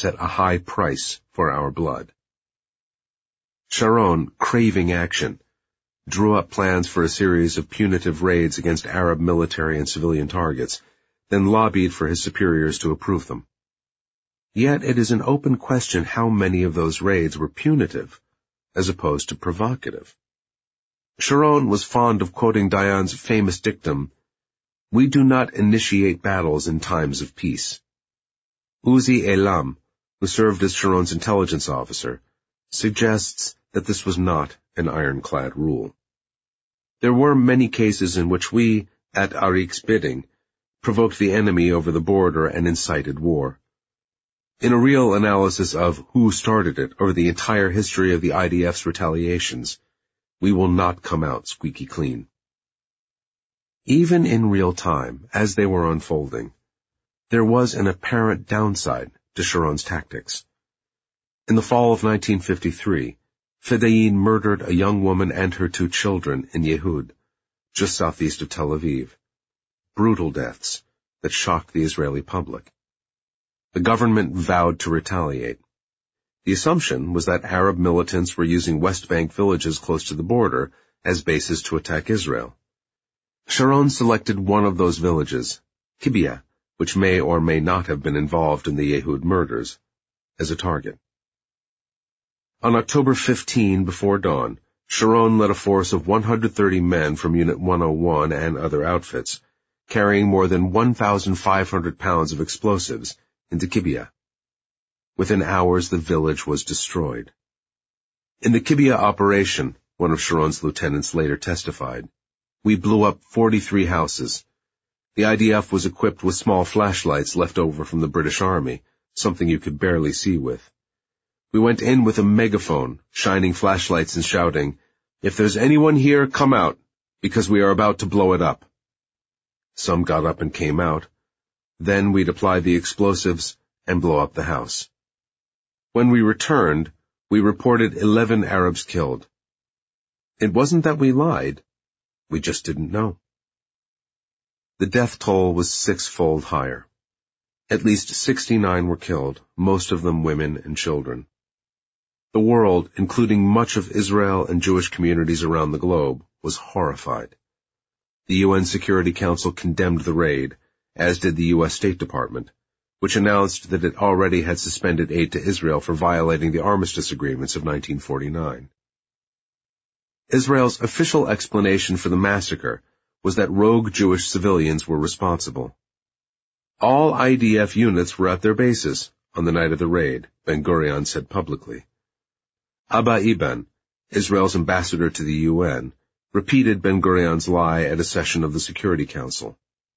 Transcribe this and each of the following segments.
set a high price for our blood. Sharon, craving action, drew up plans for a series of punitive raids against Arab military and civilian targets, then lobbied for his superiors to approve them. Yet it is an open question how many of those raids were punitive, as opposed to provocative. Sharon was fond of quoting Dayan's famous dictum, "We do not initiate battles in times of peace." Uzi Elam, who served as Sharon's intelligence officer, suggests that this was not an ironclad rule. There were many cases in which we, at Arik's bidding, provoked the enemy over the border and incited war. In a real analysis of who started it over the entire history of the IDF's retaliations, we will not come out squeaky clean. Even in real time, as they were unfolding, there was an apparent downside to Sharon's tactics. In the fall of 1953, Fedayeen murdered a young woman and her 2 children in Yehud, just southeast of Tel Aviv. Brutal deaths that shocked the Israeli public. The government vowed to retaliate. The assumption was that Arab militants were using West Bank villages close to the border as bases to attack Israel. Sharon selected one of those villages, Kibbia, which may or may not have been involved in the Yehud murders, as a target. On October 15, before dawn, Sharon led a force of 130 men from Unit 101 and other outfits, carrying more than 1,500 pounds of explosives, into Kibbia. Within hours, the village was destroyed. In the Kibbia operation, one of Sharon's lieutenants later testified, we blew up 43 houses. The IDF was equipped with small flashlights left over from the British Army, something you could barely see with. We went in with a megaphone, shining flashlights and shouting, "If there's anyone here, come out, because we are about to blow it up." Some got up and came out. Then we'd apply the explosives and blow up the house. When we returned, we reported 11 Arabs killed. It wasn't that we lied. We just didn't know. The death toll was 6-fold higher. At least 69 were killed, most of them women and children. The world, including much of Israel and Jewish communities around the globe, was horrified. The UN Security Council condemned the raid, as did the U.S. State Department, which announced that it already had suspended aid to Israel for violating the armistice agreements of 1949. Israel's official explanation for the massacre was that rogue Jewish civilians were responsible. All IDF units were at their bases on the night of the raid, Ben-Gurion said publicly. Abba Eban, Israel's ambassador to the UN, repeated Ben-Gurion's lie at a session of the Security Council.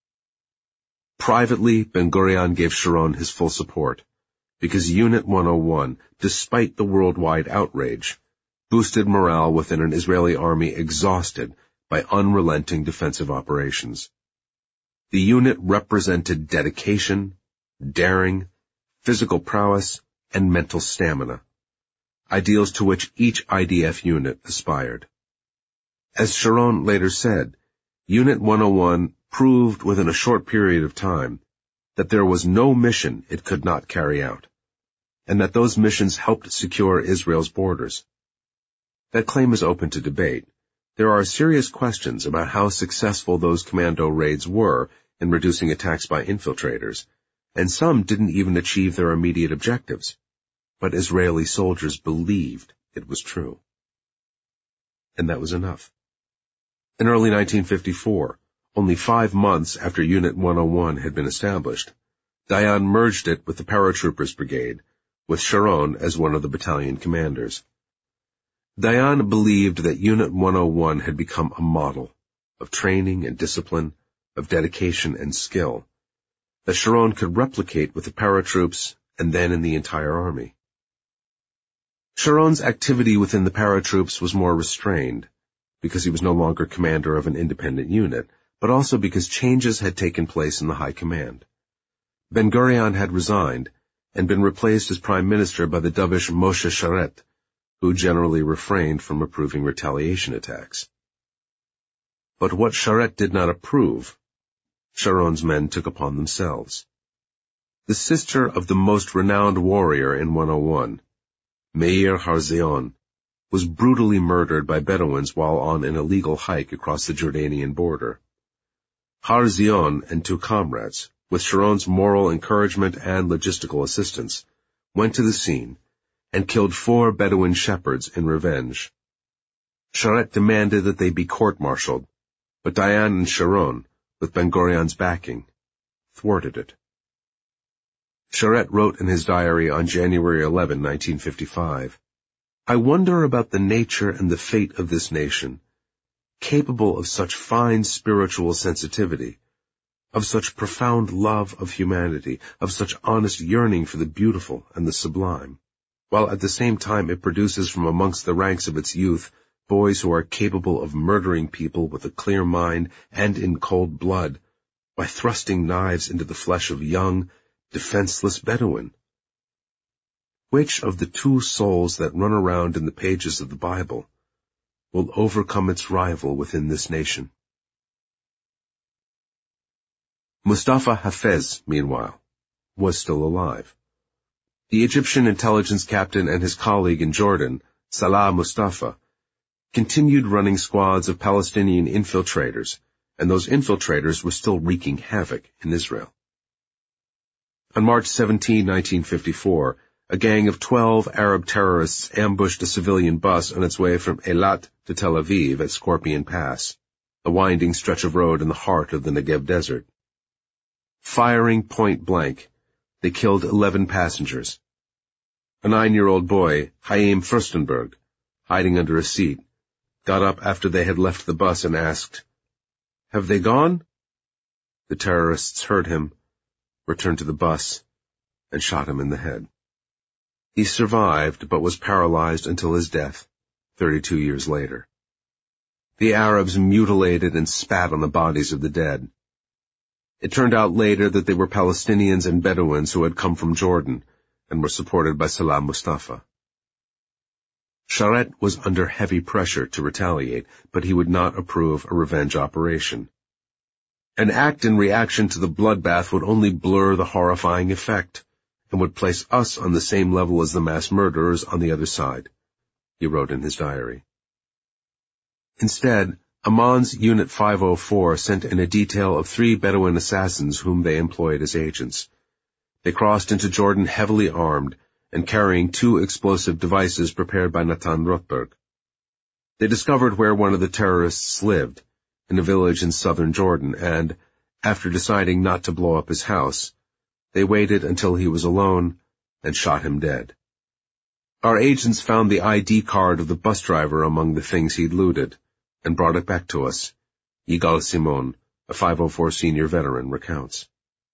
Privately, Ben-Gurion gave Sharon his full support, because Unit 101, despite the worldwide outrage, boosted morale within an Israeli army exhausted by unrelenting defensive operations. The unit represented dedication, daring, physical prowess, and mental stamina, ideals to which each IDF unit aspired. As Sharon later said, Unit 101 proved within a short period of time that there was no mission it could not carry out, and that those missions helped secure Israel's borders. That claim is open to debate. There are serious questions about how successful those commando raids were in reducing attacks by infiltrators, and some didn't even achieve their immediate objectives. But Israeli soldiers believed it was true. And that was enough. In early 1954, only 5 months after Unit 101 had been established, Dayan merged it with the Paratroopers Brigade, with Sharon as one of the battalion commanders. Dayan believed that Unit 101 had become a model of training and discipline, of dedication and skill, that Sharon could replicate with the paratroops and then in the entire army. Sharon's activity within the paratroops was more restrained, because he was no longer commander of an independent unit, but also because changes had taken place in the high command. Ben-Gurion had resigned and been replaced as prime minister by the dovish Moshe Sharet, who generally refrained from approving retaliation attacks. But what Sharet did not approve, Sharon's men took upon themselves. the sister of the most renowned warrior in 101, Meir Harzion, was brutally murdered by Bedouins while on an illegal hike across the Jordanian border. Harzion and 2 comrades, with Sharon's moral encouragement and logistical assistance, went to the scene and killed 4 Bedouin shepherds in revenge. Sharet demanded that they be court-martialed, but Dayan and Sharon, with Ben-Gurion's backing, thwarted it. Sharet wrote in his diary on January 11, 1955, "I wonder about the nature and the fate of this nation, capable of such fine spiritual sensitivity, of such profound love of humanity, of such honest yearning for the beautiful and the sublime, while at the same time it produces from amongst the ranks of its youth boys who are capable of murdering people with a clear mind and in cold blood, by thrusting knives into the flesh of young, defenseless Bedouin. Which of the 2 souls that run around in the pages of the Bible will overcome its rival within this nation?" Mustafa Hafez, meanwhile, was still alive. The Egyptian intelligence captain and his colleague in Jordan, Salah Mustafa, continued running squads of Palestinian infiltrators, and those infiltrators were still wreaking havoc in Israel. On March 17, 1954, a gang of 12 Arab terrorists ambushed a civilian bus on its way from Eilat to Tel Aviv at Scorpion Pass, a winding stretch of road in the heart of the Negev desert. Firing point blank, they killed 11 passengers. A 9-year-old boy, Haim Furstenberg, hiding under a seat, got up after they had left the bus and asked, "Have they gone?" The terrorists heard him, returned to the bus, and shot him in the head. He survived, but was paralyzed until his death, 32 years later. The Arabs mutilated and spat on the bodies of the dead. It turned out later that they were Palestinians and Bedouins who had come from Jordan and were supported by Salah Mustafa. Sharet was under heavy pressure to retaliate, but he would not approve a revenge operation. An act in reaction to the bloodbath would only blur the horrifying effect, and would place us on the same level as the mass murderers on the other side, he wrote in his diary. Instead, Amman's Unit 504 sent in a detail of 3 Bedouin assassins whom they employed as agents. They crossed into Jordan heavily armed, and carrying 2 explosive devices prepared by Natan Rothberg. They discovered where one of the terrorists lived, in a village in southern Jordan, and, after deciding not to blow up his house, they waited until he was alone and shot him dead. Our agents found the ID card of the bus driver among the things he'd looted, and brought it back to us, Yigal Simon, a 504 senior veteran, recounts.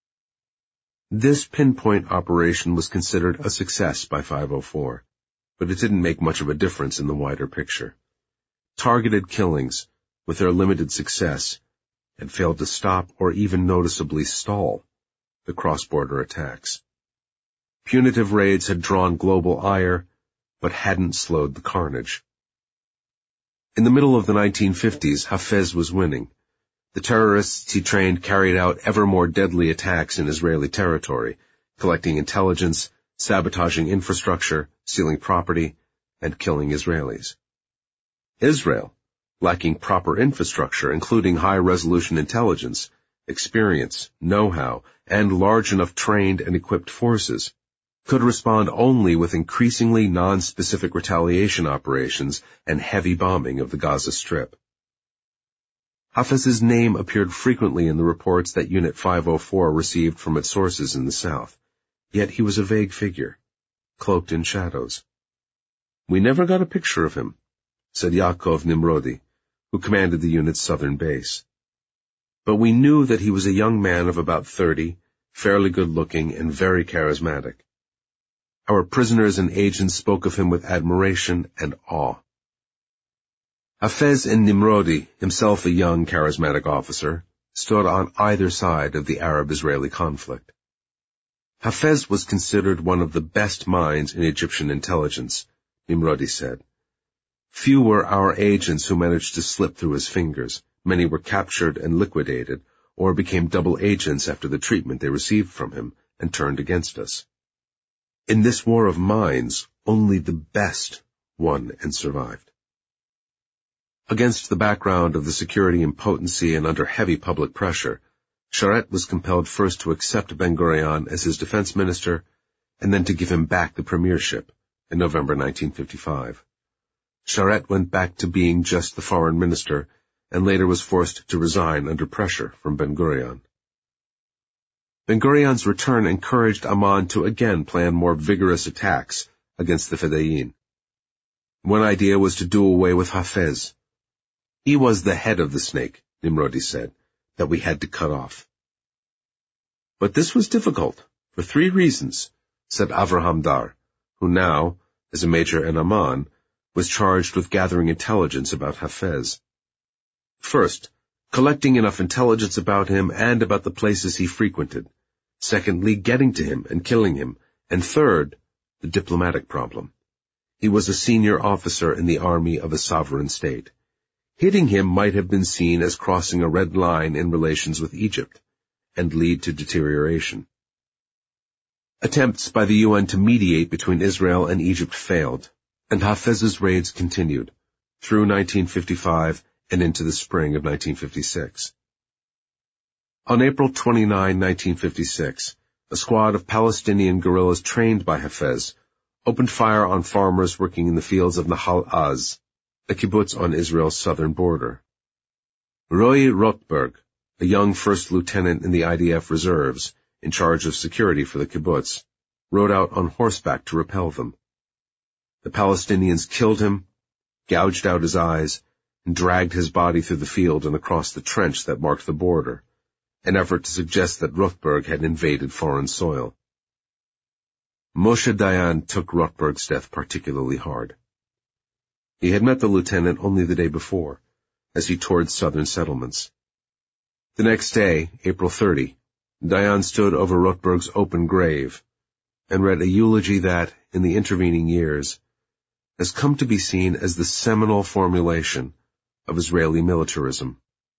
This pinpoint operation was considered a success by 504, but it didn't make much of a difference in the wider picture. Targeted killings, with their limited success, had failed to stop or even noticeably stall the cross-border attacks. Punitive raids had drawn global ire, but hadn't slowed the carnage. In the middle of the 1950s, Hafez was winning. The terrorists he trained carried out ever more deadly attacks in Israeli territory, collecting intelligence, sabotaging infrastructure, stealing property, and killing Israelis. Israel, lacking proper infrastructure, including high-resolution intelligence, experience, know-how, and large enough trained and equipped forces, could respond only with increasingly non-specific retaliation operations and heavy bombing of the Gaza Strip. Hafez's name appeared frequently in the reports that Unit 504 received from its sources in the south, yet he was a vague figure, cloaked in shadows. "We never got a picture of him," said Yaakov Nimrodi, who commanded the unit's southern base. "But we knew that he was a young man of about 30, fairly good-looking and very charismatic. Our prisoners and agents spoke of him with admiration and awe." Hafez and Nimrodi, himself a young, charismatic officer, stood on either side of the Arab-Israeli conflict. Hafez was considered one of the best minds in Egyptian intelligence, Nimrodi said. Few were our agents who managed to slip through his fingers. Many were captured and liquidated, or became double agents after the treatment they received from him, and turned against us. In this war of minds, only the best won and survived. Against the background of the security impotency and under heavy public pressure, Sharet was compelled first to accept Ben-Gurion as his defense minister and then to give him back the premiership in November 1955. Sharet went back to being just the foreign minister and later was forced to resign under pressure from Ben-Gurion. Ben-Gurion's return encouraged Amman to again plan more vigorous attacks against the Fedayeen. One idea was to do away with Hafez. He was the head of the snake, Nimrodi said, that we had to cut off. But this was difficult for 3 reasons, said Avraham Dar, who now, as a major in Amman, was charged with gathering intelligence about Hafez. First, collecting enough intelligence about him and about the places he frequented. Secondly, getting to him and killing him. And third, the diplomatic problem. He was a senior officer in the army of a sovereign state. Hitting him might have been seen as crossing a red line in relations with Egypt, and lead to deterioration. Attempts by the UN to mediate between Israel and Egypt failed, and Hafez's raids continued, through 1955 and into the spring of 1956. On April 29, 1956, a squad of Palestinian guerrillas trained by Hafez opened fire on farmers working in the fields of Nahal Az, a kibbutz on Israel's southern border. Roy Rothberg, a young first lieutenant in the IDF reserves, in charge of security for the kibbutz, rode out on horseback to repel them. The Palestinians killed him, gouged out his eyes, and dragged his body through the field and across the trench that marked the border, an effort to suggest that Rothberg had invaded foreign soil. Moshe Dayan took Rothberg's death particularly hard. He had met the lieutenant only the day before, as he toured southern settlements. The next day, April 30, Dayan stood over Rothberg's open grave and read a eulogy that, in the intervening years, has come to be seen as the seminal formulation of Israeli militarism.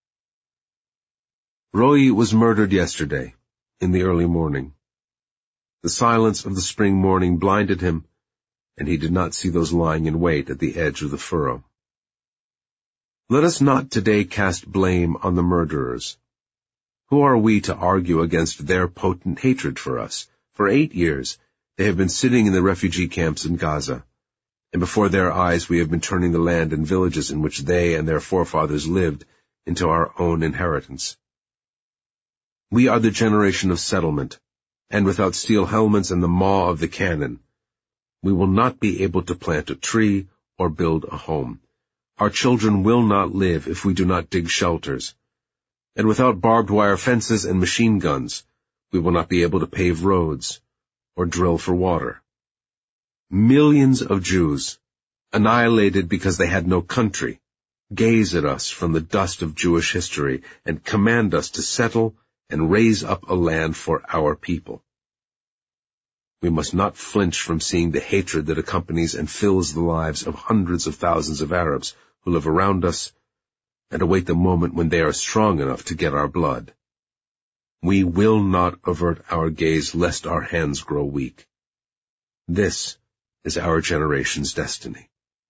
Roy was murdered yesterday, in the early morning. The silence of the spring morning blinded him, and he did not see those lying in wait at the edge of the furrow. Let us not today cast blame on the murderers. Who are we to argue against their potent hatred for us? For 8 years, they have been sitting in the refugee camps in Gaza, and before their eyes we have been turning the land and villages in which they and their forefathers lived into our own inheritance. We are the generation of settlement, and without steel helmets and the maw of the cannon, we will not be able to plant a tree or build a home. Our children will not live if we do not dig shelters. And without barbed wire fences and machine guns, we will not be able to pave roads or drill for water. Millions of Jews, annihilated because they had no country, gaze at us from the dust of Jewish history and command us to settle and raise up a land for our people. We must not flinch from seeing the hatred that accompanies and fills the lives of hundreds of thousands of Arabs who live around us, and await the moment when they are strong enough to get our blood. We will not avert our gaze lest our hands grow weak. This is our generation's destiny.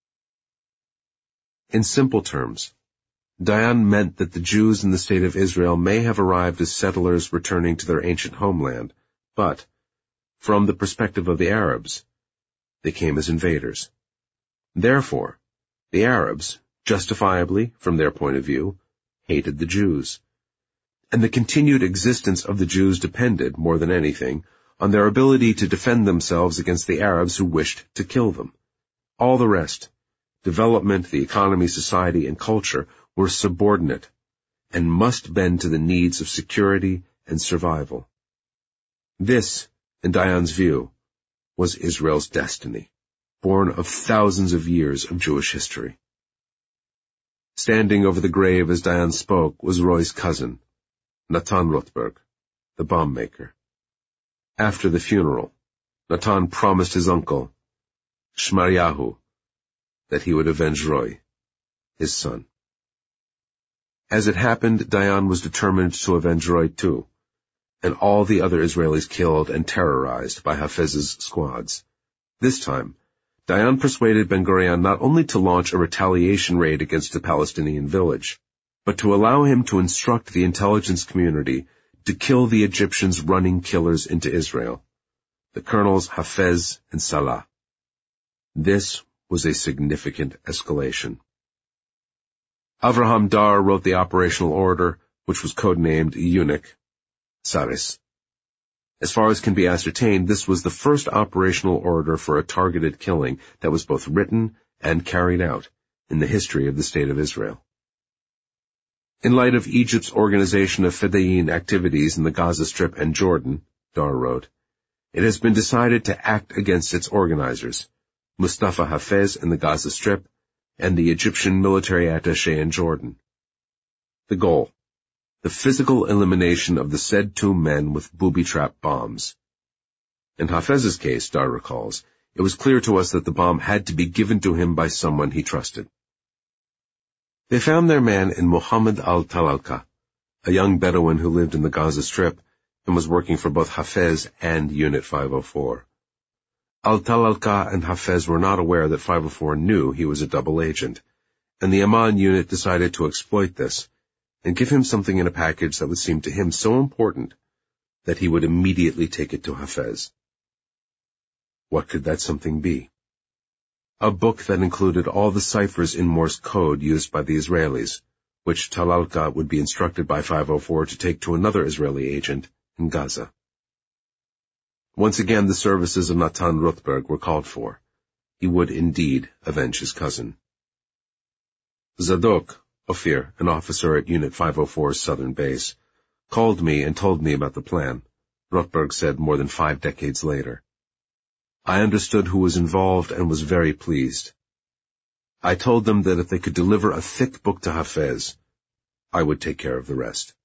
In simple terms, Dayan meant that the Jews in the state of Israel may have arrived as settlers returning to their ancient homeland, but, from the perspective of the Arabs, they came as invaders. Therefore, the Arabs, justifiably, from their point of view, hated the Jews. And the continued existence of the Jews depended, more than anything, on their ability to defend themselves against the Arabs who wished to kill them. All the rest, development, the economy, society, and culture, were subordinate, and must bend to the needs of security and survival. This, in Dayan's view, was Israel's destiny, born of thousands of years of Jewish history. Standing over the grave as Dayan spoke was Roy's cousin, Natan Rothberg, the bomb maker. After the funeral, Natan promised his uncle, Shmaryahu, that he would avenge Roy, his son. As it happened, Dayan was determined to avenge Roy too, and all the other Israelis killed and terrorized by Hafez's squads. This time, Dayan persuaded Ben-Gurion not only to launch a retaliation raid against a Palestinian village, but to allow him to instruct the intelligence community to kill the Egyptians running killers into Israel, the colonels Hafez and Salah. This was a significant escalation. Avraham Dar wrote the operational order, which was codenamed Eunuch, Saris. As far as can be ascertained, this was the first operational order for a targeted killing that was both written and carried out in the history of the State of Israel. In light of Egypt's organization of Fedayeen activities in the Gaza Strip and Jordan, Dar wrote, it has been decided to act against its organizers, Mustafa Hafez in the Gaza Strip and the Egyptian military attaché in Jordan. The goal: the physical elimination of the said two men with booby-trap bombs. In Hafez's case, Dar recalls, it was clear to us that the bomb had to be given to him by someone he trusted. They found their man in Muhammad al-Talalka, a young Bedouin who lived in the Gaza Strip and was working for both Hafez and Unit 504. Al-Talalka and Hafez were not aware that 504 knew he was a double agent, and the Amman unit decided to exploit this and give him something in a package that would seem to him so important that he would immediately take it to Hafez. What could that something be? A book that included all the ciphers in Morse code used by the Israelis, which Talalka would be instructed by 504 to take to another Israeli agent in Gaza. Once again, the services of Natan Rothberg were called for. He would indeed avenge his cousin. Zadok, Ophir, an officer at Unit 504's southern base, called me and told me about the plan, Rothberg said more than 5 decades later. I understood who was involved and was very pleased. I told them that if they could deliver a thick book to Hafez, I would take care of the rest.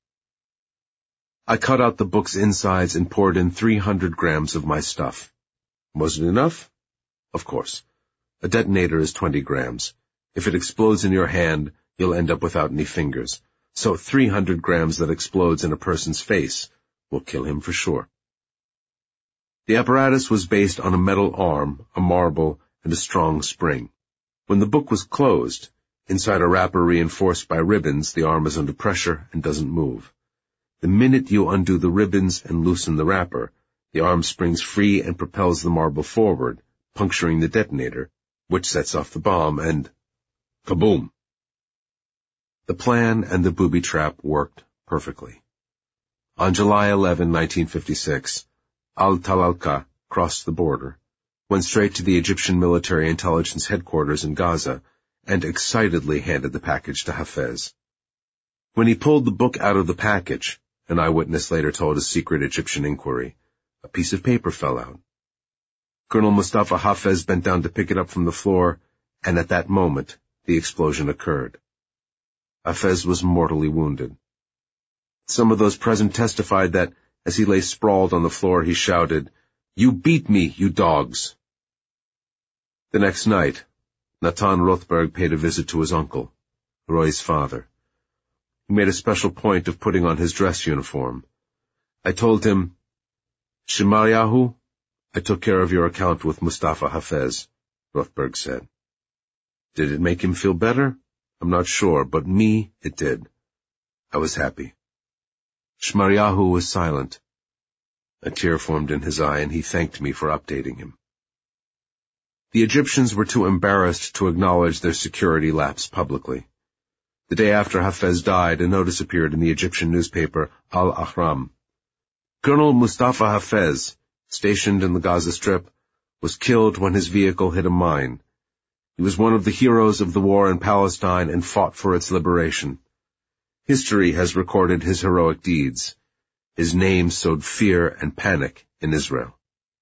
I cut out the book's insides and poured in 300 grams of my stuff. Was it enough? Of course. A detonator is 20 grams. If it explodes in your hand, you'll end up without any fingers. So 300 grams that explodes in a person's face will kill him for sure. The apparatus was based on a metal arm, a marble, and a strong spring. When the book was closed, inside a wrapper reinforced by ribbons, the arm is under pressure and doesn't move. The minute you undo the ribbons and loosen the wrapper, the arm springs free and propels the marble forward, puncturing the detonator, which sets off the bomb, and kaboom! The plan and the booby trap worked perfectly. On July 11, 1956, Al-Talalka crossed the border, went straight to the Egyptian military intelligence headquarters in Gaza, and excitedly handed the package to Hafez. When he pulled the book out of the package, an eyewitness later told a secret Egyptian inquiry, a piece of paper fell out. Colonel Mustafa Hafez bent down to pick it up from the floor, and at that moment, the explosion occurred. Hafez was mortally wounded. Some of those present testified that, as he lay sprawled on the floor, he shouted, "You beat me, you dogs!" The next night, Natan Rothberg paid a visit to his uncle, Roy's father. He made a special point of putting on his dress uniform. I told him, "Shemaryahu, I took care of your account with Mustafa Hafez," Rothberg said. Did it make him feel better? I'm not sure, but me, it did. I was happy. Shemaryahu was silent. A tear formed in his eye, and he thanked me for updating him. The Egyptians were too embarrassed to acknowledge their security lapse publicly. The day after Hafez died, a notice appeared in the Egyptian newspaper Al-Ahram. Colonel Mustafa Hafez, stationed in the Gaza Strip, was killed when his vehicle hit a mine. He was one of the heroes of the war in Palestine and fought for its liberation. History has recorded his heroic deeds. His name sowed fear and panic in Israel.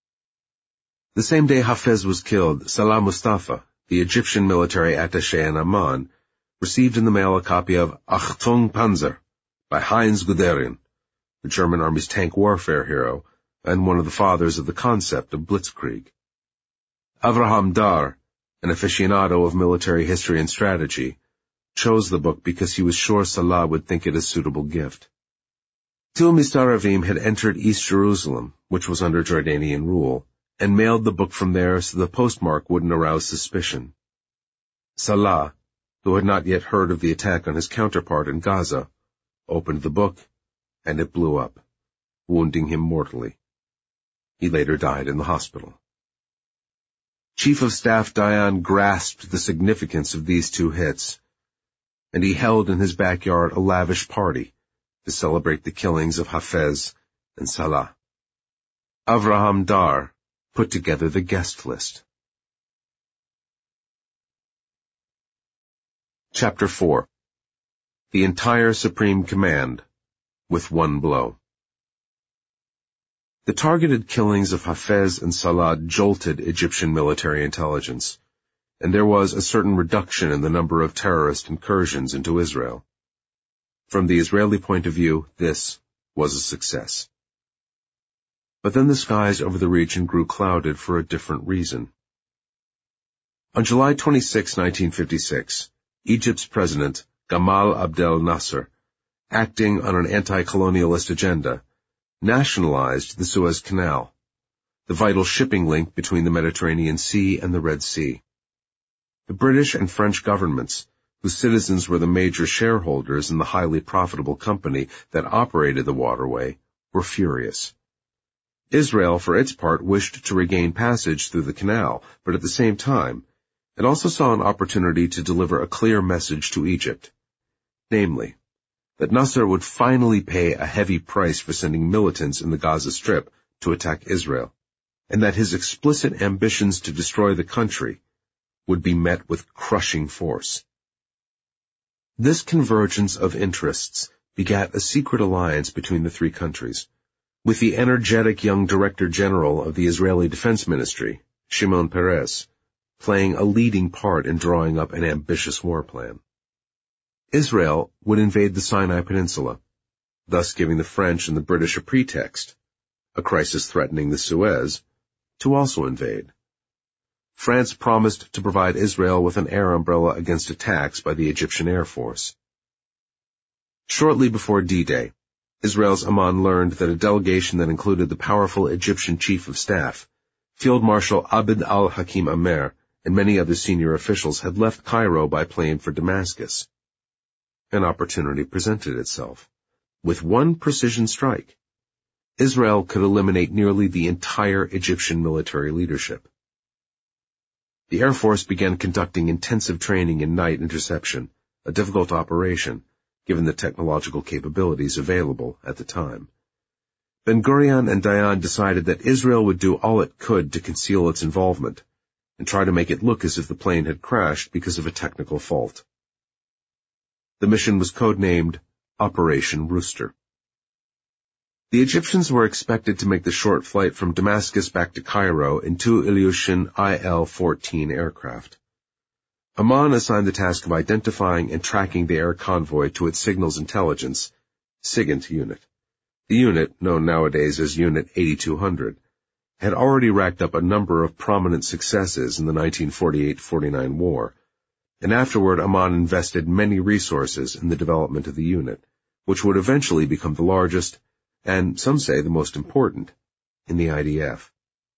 The same day Hafez was killed, Salah Mustafa, the Egyptian military attaché in Amman, received in the mail a copy of Achtung Panzer by Heinz Guderian, the German Army's tank warfare hero and one of the fathers of the concept of blitzkrieg. Avraham Dar, an aficionado of military history and strategy, chose the book because he was sure Salah would think it a suitable gift. Til Mistaravim had entered East Jerusalem, which was under Jordanian rule, and mailed the book from there so the postmark wouldn't arouse suspicion. Salah, who had not yet heard of the attack on his counterpart in Gaza, opened the book, and it blew up, wounding him mortally. He later died in the hospital. Chief of Staff Dayan grasped the significance of these two hits, and he held in his backyard a lavish party to celebrate the killings of Hafez and Salah. Avraham Dar put together the guest list. Chapter 4. The entire Supreme Command, with one blow. The targeted killings of Hafez and Salah jolted Egyptian military intelligence, and there was a certain reduction in the number of terrorist incursions into Israel. From the Israeli point of view, this was a success. But then the skies over the region grew clouded for a different reason. On July 26, 1956, Egypt's president, Gamal Abdel Nasser, acting on an anti-colonialist agenda, nationalized the Suez Canal, the vital shipping link between the Mediterranean Sea and the Red Sea. The British and French governments, whose citizens were the major shareholders in the highly profitable company that operated the waterway, were furious. Israel, for its part, wished to regain passage through the canal, but at the same time, it also saw an opportunity to deliver a clear message to Egypt, namely, that Nasser would finally pay a heavy price for sending militants in the Gaza Strip to attack Israel, and that his explicit ambitions to destroy the country would be met with crushing force. This convergence of interests begat a secret alliance between the three countries, with the energetic young Director General of the Israeli Defense Ministry, Shimon Peres, playing a leading part in drawing up an ambitious war plan. Israel would invade the Sinai Peninsula, thus giving the French and the British a pretext, a crisis threatening the Suez, to also invade. France promised to provide Israel with an air umbrella against attacks by the Egyptian Air Force. Shortly before D-Day, Israel's Amman learned that a delegation that included the powerful Egyptian Chief of Staff, Field Marshal Abd al-Hakim Amer, and many other senior officials had left Cairo by plane for Damascus. An opportunity presented itself. With one precision strike, Israel could eliminate nearly the entire Egyptian military leadership. The Air Force began conducting intensive training in night interception, a difficult operation, given the technological capabilities available at the time. Ben-Gurion and Dayan decided that Israel would do all it could to conceal its involvement, and try to make it look as if the plane had crashed because of a technical fault. The mission was codenamed Operation Rooster. The Egyptians were expected to make the short flight from Damascus back to Cairo in two Ilyushin IL-14 aircraft. Amman assigned the task of identifying and tracking the air convoy to its signals intelligence, SIGINT unit. The unit, known nowadays as Unit 8200, had already racked up a number of prominent successes in the 1948-49 war, and afterward Amman invested many resources in the development of the unit, which would eventually become the largest, and some say the most important, in the IDF.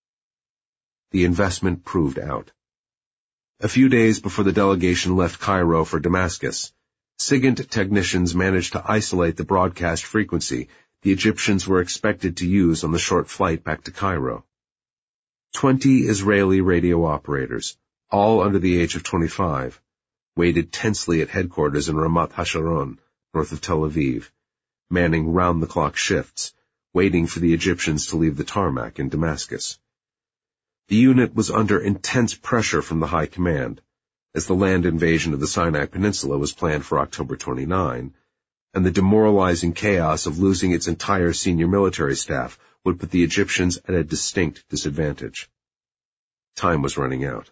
The investment proved out. A few days before the delegation left Cairo for Damascus, SIGINT technicians managed to isolate the broadcast frequency the Egyptians were expected to use on the short flight back to Cairo. 20 Israeli radio operators, all under the age of 25, waited tensely at headquarters in Ramat Hasharon, north of Tel Aviv, manning round-the-clock shifts, waiting for the Egyptians to leave the tarmac in Damascus. The unit was under intense pressure from the high command, as the land invasion of the Sinai Peninsula was planned for October 29, and the demoralizing chaos of losing its entire senior military staff would put the Egyptians at a distinct disadvantage. Time was running out.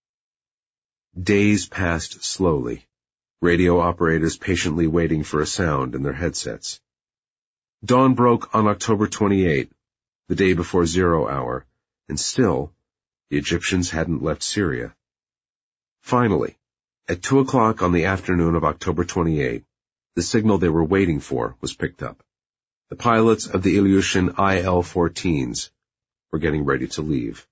Days passed slowly, radio operators patiently waiting for a sound in their headsets. Dawn broke on October 28, the day before 0 hour, and still, the Egyptians hadn't left Syria. Finally, at 2 o'clock on the afternoon of October 28, the signal they were waiting for was picked up. The pilots of the Ilyushin IL-14s were getting ready to leave.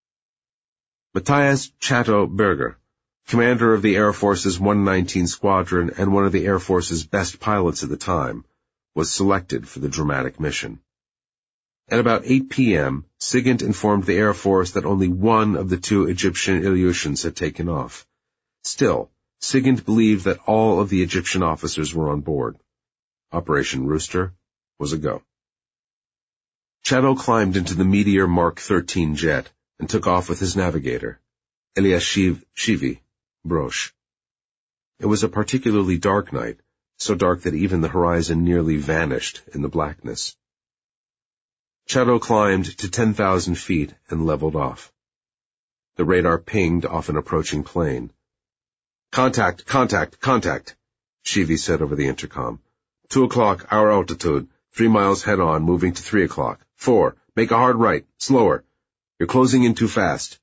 Matthias Chatto Berger, commander of the Air Force's 119 Squadron and one of the Air Force's best pilots at the time, was selected for the dramatic mission. At about 8 p.m., Sigint informed the Air Force that only one of the two Egyptian Ilyushins had taken off. Still, Sigint believed that all of the Egyptian officers were on board. Operation Rooster was a go. Chatto climbed into the Meteor Mark 13 jet and took off with his navigator, Eliashiv Shivi Brosh. It was a particularly dark night, so dark that even the horizon nearly vanished in the blackness. Chatto climbed to 10,000 feet and leveled off. The radar pinged off an approaching plane. Contact, contact, contact, Shivi said over the intercom. 2 o'clock, our altitude, 3 miles head-on, moving to 3 o'clock. 4, make a hard right, slower. You're closing in too fast.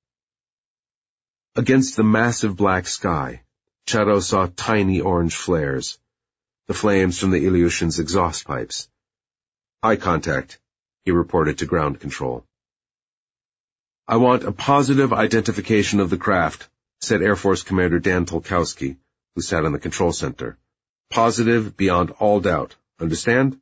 Against the massive black sky, Chatto saw tiny orange flares, the flames from the Ilyushin's exhaust pipes. Eye contact, he reported to ground control. I want a positive identification of the craft, said Air Force Commander Dan Tolkowski, who sat in the control center. Positive beyond all doubt. Understand?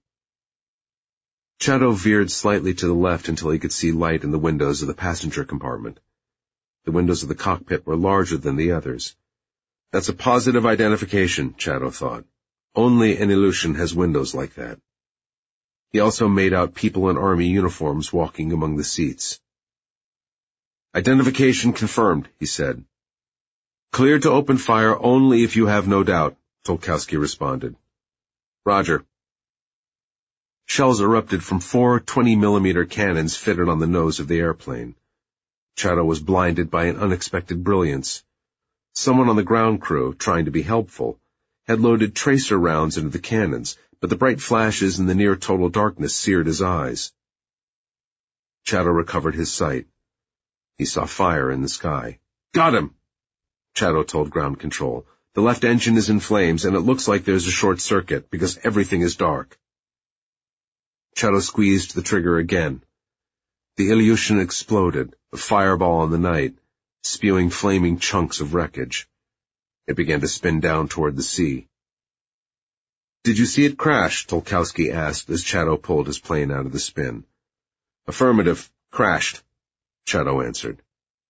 Chatto veered slightly to the left until he could see light in the windows of the passenger compartment. The windows of the cockpit were larger than the others. That's a positive identification, Chatto thought. Only an Ilyushin has windows like that. He also made out people in army uniforms walking among the seats. Identification confirmed, he said. Cleared to open fire only if you have no doubt, Tolkowski responded. Roger. Shells erupted from 4 20-millimeter cannons fitted on the nose of the airplane. Chatto was blinded by an unexpected brilliance. Someone on the ground crew, trying to be helpful, had loaded tracer rounds into the cannons, but the bright flashes in the near-total darkness seared his eyes. Chatto recovered his sight. He saw fire in the sky. Got him, Chatto told ground control. The left engine is in flames, and it looks like there's a short circuit, because everything is dark. Chatto squeezed the trigger again. The Ilyushin exploded, a fireball in the night, spewing flaming chunks of wreckage. It began to spin down toward the sea. Did you see it crash? Tolkowski asked as Chatto pulled his plane out of the spin. Affirmative. Crashed, Chatto answered.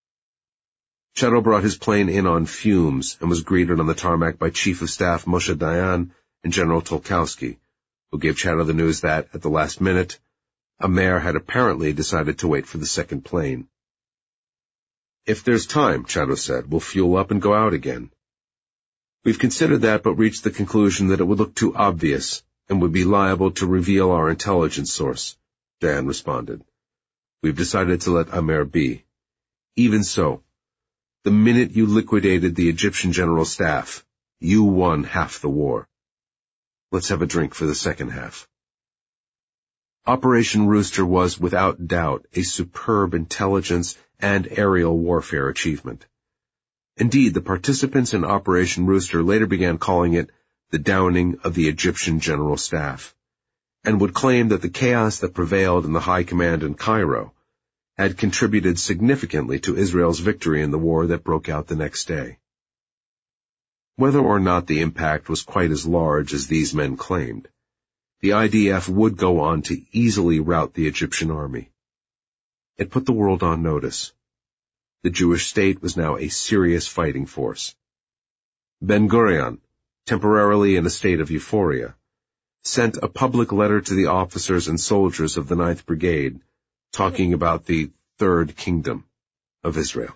Chatto brought his plane in on fumes and was greeted on the tarmac by Chief of Staff Moshe Dayan and General Tolkowski, who gave Chatto the news that, at the last minute, Amer had apparently decided to wait for the second plane. If there's time, Chatto said, we'll fuel up and go out again. We've considered that but reached the conclusion that it would look too obvious and would be liable to reveal our intelligence source, Dayan responded. We've decided to let Amer be. Even so, the minute you liquidated the Egyptian General Staff, you won half the war. Let's have a drink for the second half. Operation Rooster was, without doubt, a superb intelligence and aerial warfare achievement. Indeed, the participants in Operation Rooster later began calling it the downing of the Egyptian General Staff, and would claim that the chaos that prevailed in the high command in Cairo had contributed significantly to Israel's victory in the war that broke out the next day. Whether or not the impact was quite as large as these men claimed, the IDF would go on to easily rout the Egyptian army. It put the world on notice. The Jewish state was now a serious fighting force. Ben-Gurion, temporarily in a state of euphoria, sent a public letter to the officers and soldiers of the 9th Brigade talking about the Third Kingdom of Israel.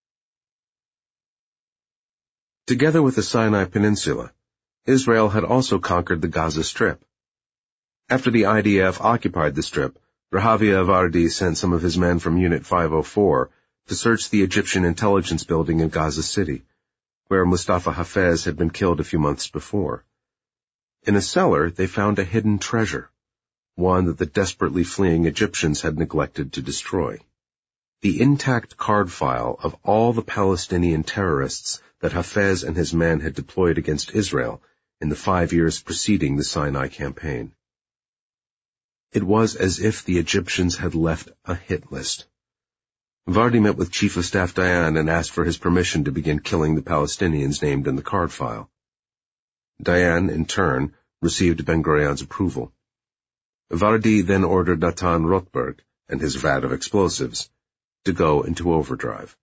Together with the Sinai Peninsula, Israel had also conquered the Gaza Strip. After the IDF occupied the Strip, Rehavia Vardi sent some of his men from Unit 504 to search the Egyptian intelligence building in Gaza City, where Mustafa Hafez had been killed a few months before. In a cellar, they found a hidden treasure, one that the desperately fleeing Egyptians had neglected to destroy. The intact card file of all the Palestinian terrorists that Hafez and his men had deployed against Israel in the 5 years preceding the Sinai campaign. It was as if the Egyptians had left a hit list. Vardi met with Chief of Staff Dayan and asked for his permission to begin killing the Palestinians named in the card file. Dayan, in turn, received Ben-Gurion's approval. Vardi then ordered Natan Rothberg and his vat of explosives to go into overdrive.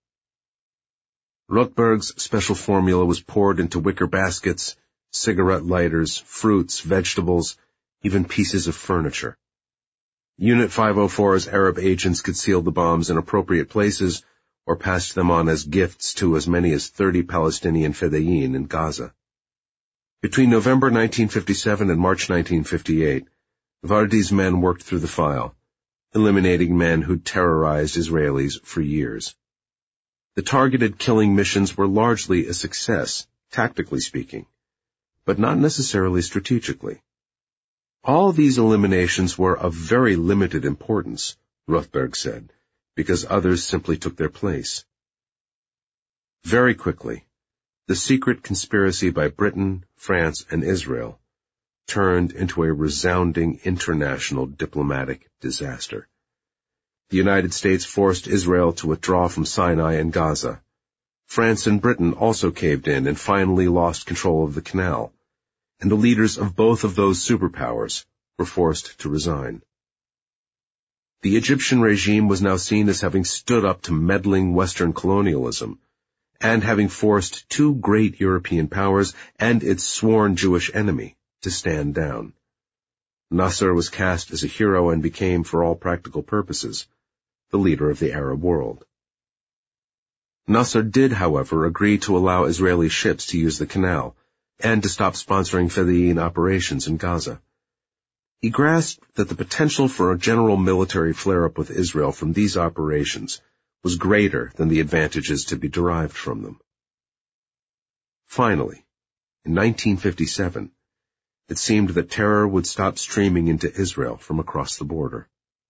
Rothberg's special formula was poured into wicker baskets, cigarette lighters, fruits, vegetables, even pieces of furniture. Unit 504's Arab agents concealed the bombs in appropriate places or passed them on as gifts to as many as 30 Palestinian fedayeen in Gaza. Between November 1957 and March 1958, Vardi's men worked through the file, eliminating men who'd terrorized Israelis for years. The targeted killing missions were largely a success, tactically speaking, but not necessarily strategically. All these eliminations were of very limited importance, Rothberg said, because others simply took their place. Very quickly, the secret conspiracy by Britain, France, and Israel turned into a resounding international diplomatic disaster. The United States forced Israel to withdraw from Sinai and Gaza. France and Britain also caved in and finally lost control of the canal, and the leaders of both of those superpowers were forced to resign. The Egyptian regime was now seen as having stood up to meddling Western colonialism, and having forced two great European powers and its sworn Jewish enemy to stand down. Nasser was cast as a hero and became, for all practical purposes, the leader of the Arab world. Nasser did, however, agree to allow Israeli ships to use the canal, and to stop sponsoring fedayeen operations in Gaza. He grasped that the potential for a general military flare-up with Israel from these operations was greater than the advantages to be derived from them. Finally, in 1957, it seemed that terror would stop streaming into Israel from across the border.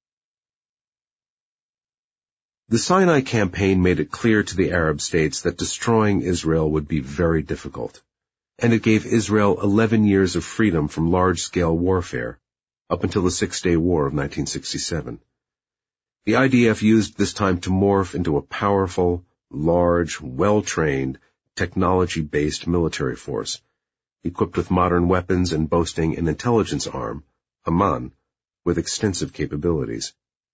The Sinai campaign made it clear to the Arab states that destroying Israel would be very difficult, and it gave Israel 11 years of freedom from large-scale warfare, up until the Six-Day War of 1967. The IDF used this time to morph into a powerful, large, well-trained, technology-based military force, equipped with modern weapons and boasting an intelligence arm, Haman, with extensive capabilities.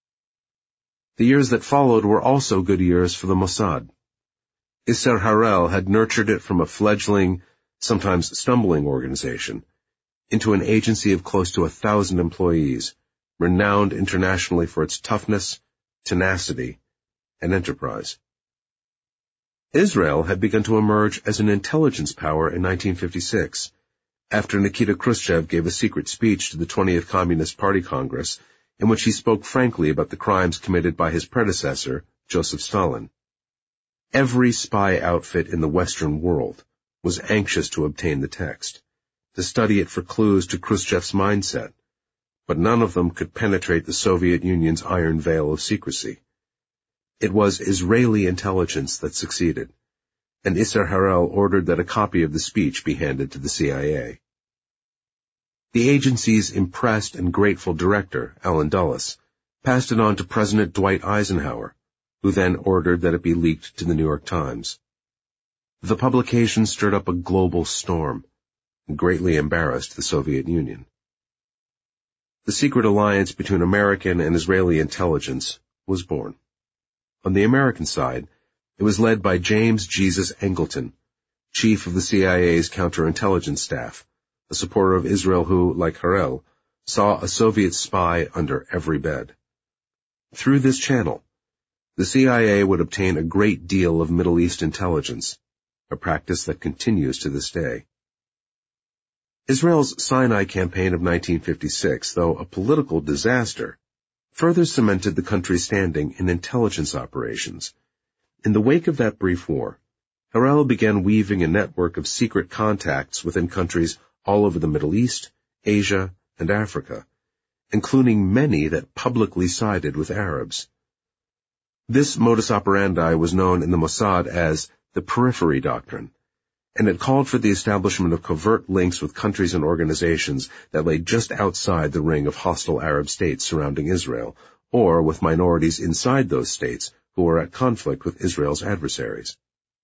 The years that followed were also good years for the Mossad. Isser Harel had nurtured it from a fledgling, sometimes stumbling organization, into an agency of close to 1,000 employees, renowned internationally for its toughness, tenacity, and enterprise. Israel had begun to emerge as an intelligence power in 1956, after Nikita Khrushchev gave a secret speech to the 20th Communist Party Congress, in which he spoke frankly about the crimes committed by his predecessor, Joseph Stalin. Every spy outfit in the Western world was anxious to obtain the text, to study it for clues to Khrushchev's mindset, but none of them could penetrate the Soviet Union's iron veil of secrecy. It was Israeli intelligence that succeeded, and Isser Harel ordered that a copy of the speech be handed to the CIA. The agency's impressed and grateful director, Allen Dulles, passed it on to President Dwight Eisenhower, who then ordered that it be leaked to the New York Times. The publication stirred up a global storm and greatly embarrassed the Soviet Union. The secret alliance between American and Israeli intelligence was born. On the American side, it was led by James Jesus Angleton, chief of the CIA's counterintelligence staff, a supporter of Israel who, like Harel, saw a Soviet spy under every bed. Through this channel, the CIA would obtain a great deal of Middle East intelligence, a practice that continues to this day. Israel's Sinai campaign of 1956, though a political disaster, further cemented the country's standing in intelligence operations. In the wake of that brief war, Harel began weaving a network of secret contacts within countries all over the Middle East, Asia, and Africa, including many that publicly sided with Arabs. This modus operandi was known in the Mossad as the periphery doctrine, and it called for the establishment of covert links with countries and organizations that lay just outside the ring of hostile Arab states surrounding Israel, or with minorities inside those states who were at conflict with Israel's adversaries.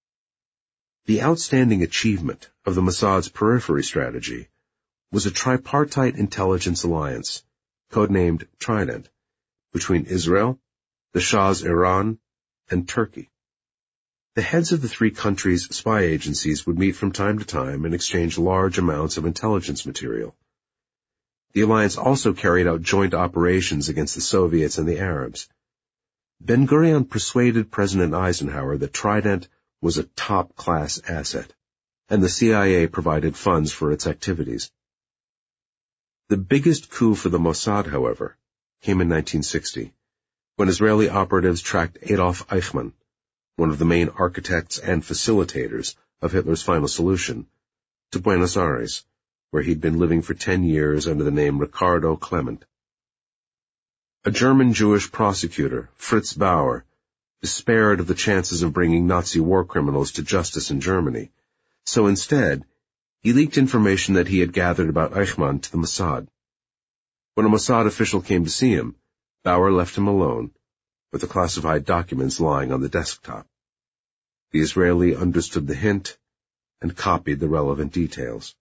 The outstanding achievement of the Mossad's periphery strategy was a tripartite intelligence alliance, codenamed Trident, between Israel, the Shah's Iran, and Turkey. The heads of the three countries' spy agencies would meet from time to time and exchange large amounts of intelligence material. The alliance also carried out joint operations against the Soviets and the Arabs. Ben-Gurion persuaded President Eisenhower that Trident was a top-class asset, and the CIA provided funds for its activities. The biggest coup for the Mossad, however, came in 1960, when Israeli operatives tracked Adolf Eichmann, one of the main architects and facilitators of Hitler's final solution, to Buenos Aires, where he'd been living for 10 years under the name Ricardo Klement. A German Jewish prosecutor, Fritz Bauer, despaired of the chances of bringing Nazi war criminals to justice in Germany, so instead, he leaked information that he had gathered about Eichmann to the Mossad. When a Mossad official came to see him, Bauer left him alone, with the classified documents lying on the desktop. The Israeli understood the hint and copied the relevant details.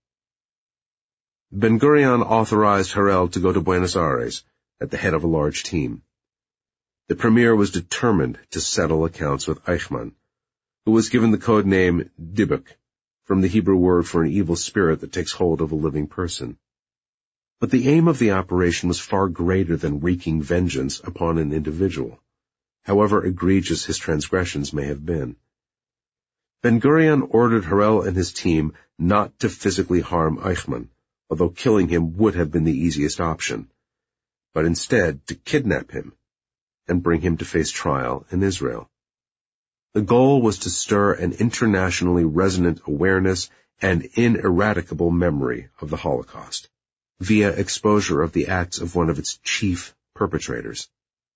Ben-Gurion authorized Harel to go to Buenos Aires at the head of a large team. The premier was determined to settle accounts with Eichmann, who was given the code name Dybbuk, from the Hebrew word for an evil spirit that takes hold of a living person. But the aim of the operation was far greater than wreaking vengeance upon an individual, however egregious his transgressions may have been. Ben-Gurion ordered Harel and his team not to physically harm Eichmann, although killing him would have been the easiest option, but instead to kidnap him and bring him to face trial in Israel. The goal was to stir an internationally resonant awareness and ineradicable memory of the Holocaust, via exposure of the acts of one of its chief perpetrators.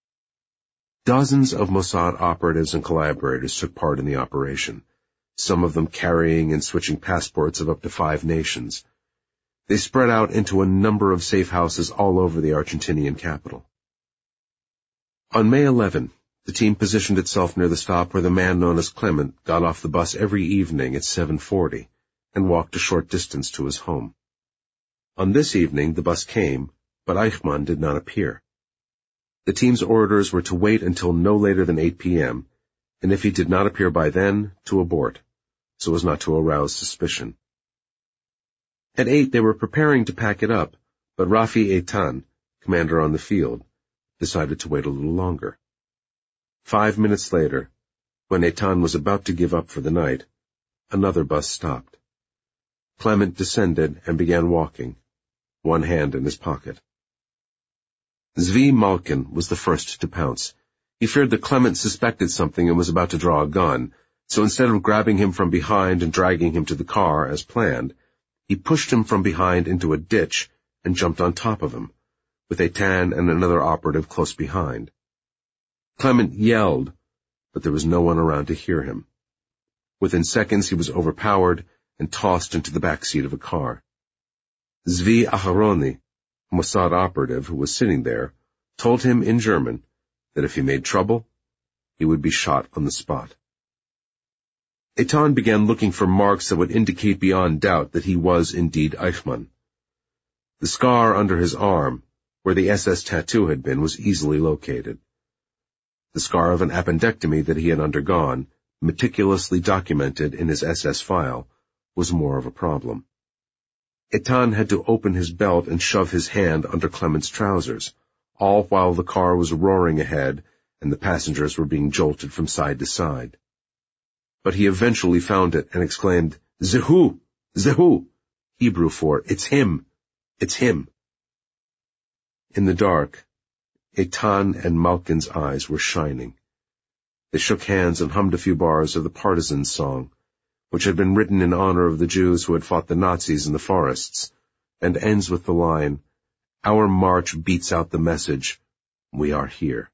Dozens of Mossad operatives and collaborators took part in the operation, some of them carrying and switching passports of up to 5 nations. They spread out into a number of safe houses all over the Argentinian capital. On May 11, the team positioned itself near the stop where the man known as Clement got off the bus every evening at 7:40 and walked a short distance to his home. On this evening, the bus came, but Eichmann did not appear. The team's orders were to wait until no later than 8 p.m., and if he did not appear by then, to abort, so as not to arouse suspicion. At 8, they were preparing to pack it up, but Rafi Eitan, commander on the field, decided to wait a little longer. 5 minutes later, when Eitan was about to give up for the night, another bus stopped. Clement descended and began walking, one hand in his pocket. Zvi Malkin was the first to pounce. He feared that Clement suspected something and was about to draw a gun, so instead of grabbing him from behind and dragging him to the car as planned, he pushed him from behind into a ditch and jumped on top of him, with Eitan and another operative close behind. Clement yelled, but there was no one around to hear him. Within seconds he was overpowered and tossed into the back seat of a car. Zvi Aharoni, a Mossad operative who was sitting there, told him in German that if he made trouble, he would be shot on the spot. Eitan began looking for marks that would indicate beyond doubt that he was indeed Eichmann. The scar under his arm, where the SS tattoo had been, was easily located. The scar of an appendectomy that he had undergone, meticulously documented in his SS file, was more of a problem. Eitan had to open his belt and shove his hand under Clement's trousers, all while the car was roaring ahead and the passengers were being jolted from side to side. But he eventually found it and exclaimed, "Zehu! Zehu!" Hebrew for, "It's him! It's him!" In the dark, Eitan and Malkin's eyes were shining. They shook hands and hummed a few bars of the Partisans' song, which had been written in honor of the Jews who had fought the Nazis in the forests, and ends with the line, "Our march beats out the message, we are here."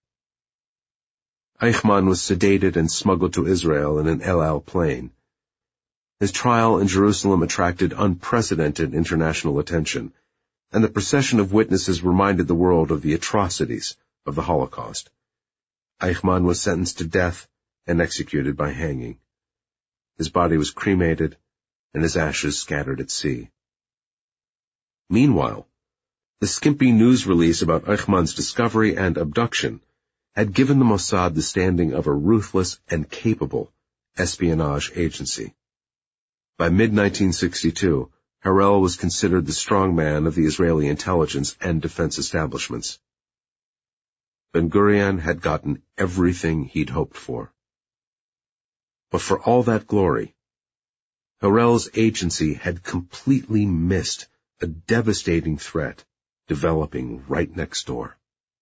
Eichmann was sedated and smuggled to Israel in an El Al plane. His trial in Jerusalem attracted unprecedented international attention, and the procession of witnesses reminded the world of the atrocities of the Holocaust. Eichmann was sentenced to death and executed by hanging. His body was cremated, and his ashes scattered at sea. Meanwhile, the skimpy news release about Eichmann's discovery and abduction had given the Mossad the standing of a ruthless and capable espionage agency. By mid-1962, Harel was considered the strongman of the Israeli intelligence and defense establishments. Ben-Gurion had gotten everything he'd hoped for. But for all that glory, Harel's agency had completely missed a devastating threat developing right next door.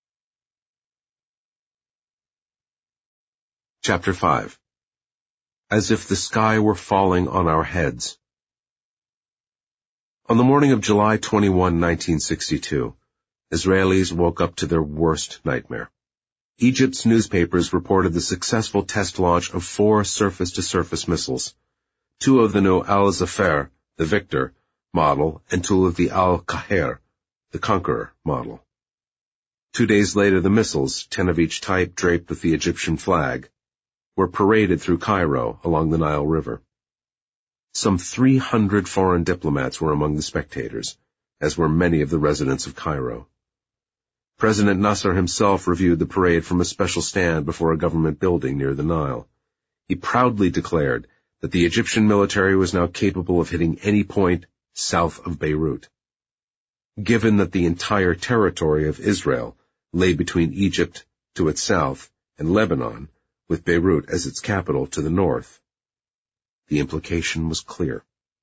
Chapter 5. As if the sky were falling on our heads. On the morning of July 21, 1962, Israelis woke up to their worst nightmare. Egypt's newspapers reported the successful test launch of 4 surface-to-surface missiles, 2 of the new Al-Zafar, the Victor, model, and 2 of the Al-Qahir, the Conqueror, model. 2 days later, the missiles, 10 of each type draped with the Egyptian flag, were paraded through Cairo along the Nile River. Some 300 foreign diplomats were among the spectators, as were many of the residents of Cairo. President Nasser himself reviewed the parade from a special stand before a government building near the Nile. He proudly declared that the Egyptian military was now capable of hitting any point south of Beirut. Given that the entire territory of Israel lay between Egypt to its south and Lebanon, with Beirut as its capital to the north, the implication was clear.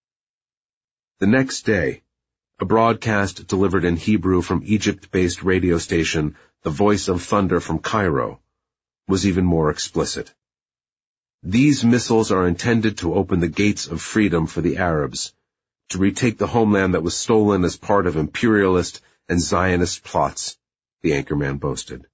The next day, a broadcast delivered in Hebrew from Egypt-based radio station The Voice of Thunder from Cairo was even more explicit. These missiles are intended to open the gates of freedom for the Arabs, to retake the homeland that was stolen as part of imperialist and Zionist plots, the anchorman boasted.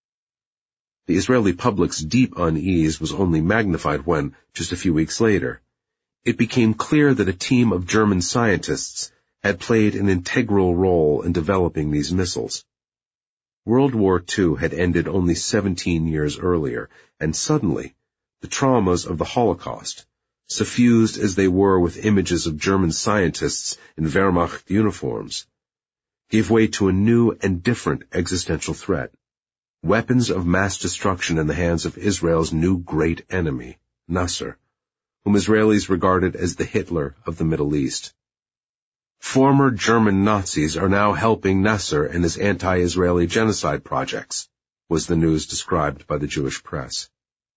The Israeli public's deep unease was only magnified when, just a few weeks later, it became clear that a team of German scientists had played an integral role in developing these missiles. World War II had ended only 17 years earlier, and suddenly, the traumas of the Holocaust, suffused as they were with images of German scientists in Wehrmacht uniforms, gave way to a new and different existential threat. Weapons of mass destruction in the hands of Israel's new great enemy, Nasser, whom Israelis regarded as the Hitler of the Middle East. Former German Nazis are now helping Nasser in his anti-Israeli genocide projects, was the news described by the Jewish press.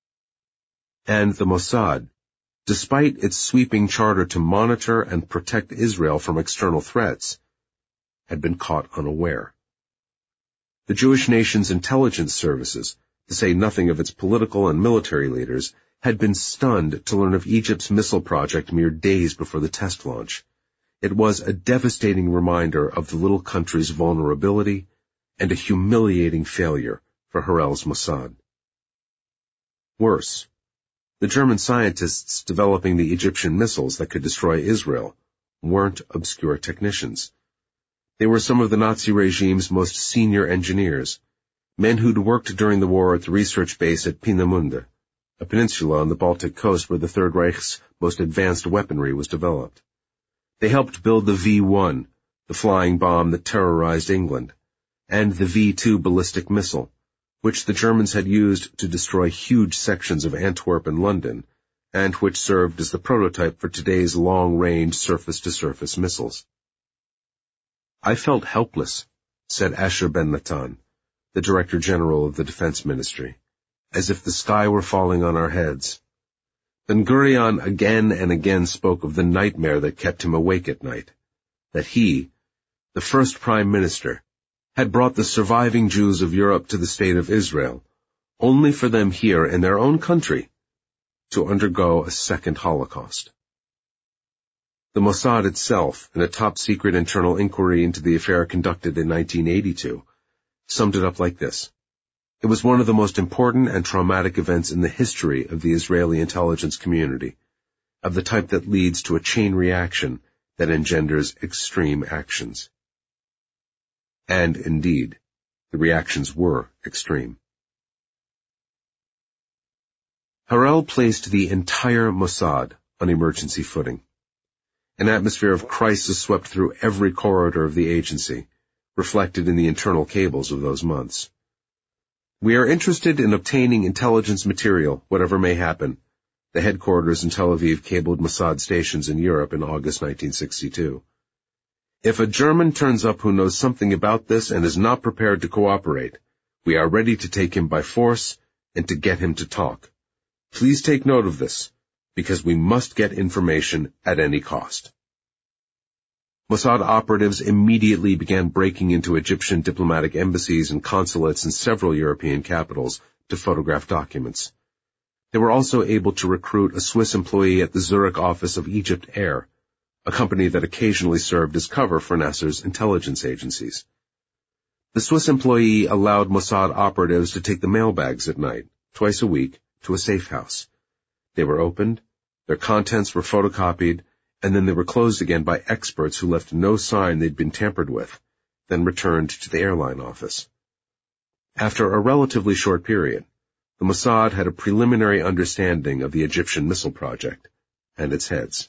And the Mossad, despite its sweeping charter to monitor and protect Israel from external threats, had been caught unaware. The Jewish nation's intelligence services, to say nothing of its political and military leaders, had been stunned to learn of Egypt's missile project mere days before the test launch. It was a devastating reminder of the little country's vulnerability and a humiliating failure for Harel's Mossad. Worse, the German scientists developing the Egyptian missiles that could destroy Israel weren't obscure technicians. They were some of the Nazi regime's most senior engineers, men who'd worked during the war at the research base at Peenemünde, a peninsula on the Baltic coast where the Third Reich's most advanced weaponry was developed. They helped build the V-1, the flying bomb that terrorized England, and the V-2 ballistic missile, which the Germans had used to destroy huge sections of Antwerp and London, and which served as the prototype for today's long-range surface-to-surface missiles. I felt helpless, said Asher Ben Natan, the Director General of the Defense Ministry, as if the sky were falling on our heads. Ben-Gurion again and again spoke of the nightmare that kept him awake at night, that he, the first Prime Minister, had brought the surviving Jews of Europe to the State of Israel, only for them here in their own country to undergo a second Holocaust. The Mossad itself, in a top-secret internal inquiry into the affair conducted in 1982, summed it up like this. It was one of the most important and traumatic events in the history of the Israeli intelligence community, of the type that leads to a chain reaction that engenders extreme actions. And indeed, the reactions were extreme. Harel placed the entire Mossad on emergency footing. An atmosphere of crisis swept through every corridor of the agency, reflected in the internal cables of those months. "We are interested in obtaining intelligence material, whatever may happen," the headquarters in Tel Aviv cabled Mossad stations in Europe in August 1962. "If a German turns up who knows something about this and is not prepared to cooperate, we are ready to take him by force and to get him to talk. Please take note of this, because we must get information at any cost." Mossad operatives immediately began breaking into Egyptian diplomatic embassies and consulates in several European capitals to photograph documents. They were also able to recruit a Swiss employee at the Zurich office of Egypt Air, a company that occasionally served as cover for Nasser's intelligence agencies. The Swiss employee allowed Mossad operatives to take the mailbags at night, twice a week, to a safe house. They were opened, their contents were photocopied, and then they were closed again by experts who left no sign they'd been tampered with, then returned to the airline office. After a relatively short period, the Mossad had a preliminary understanding of the Egyptian missile project and its heads.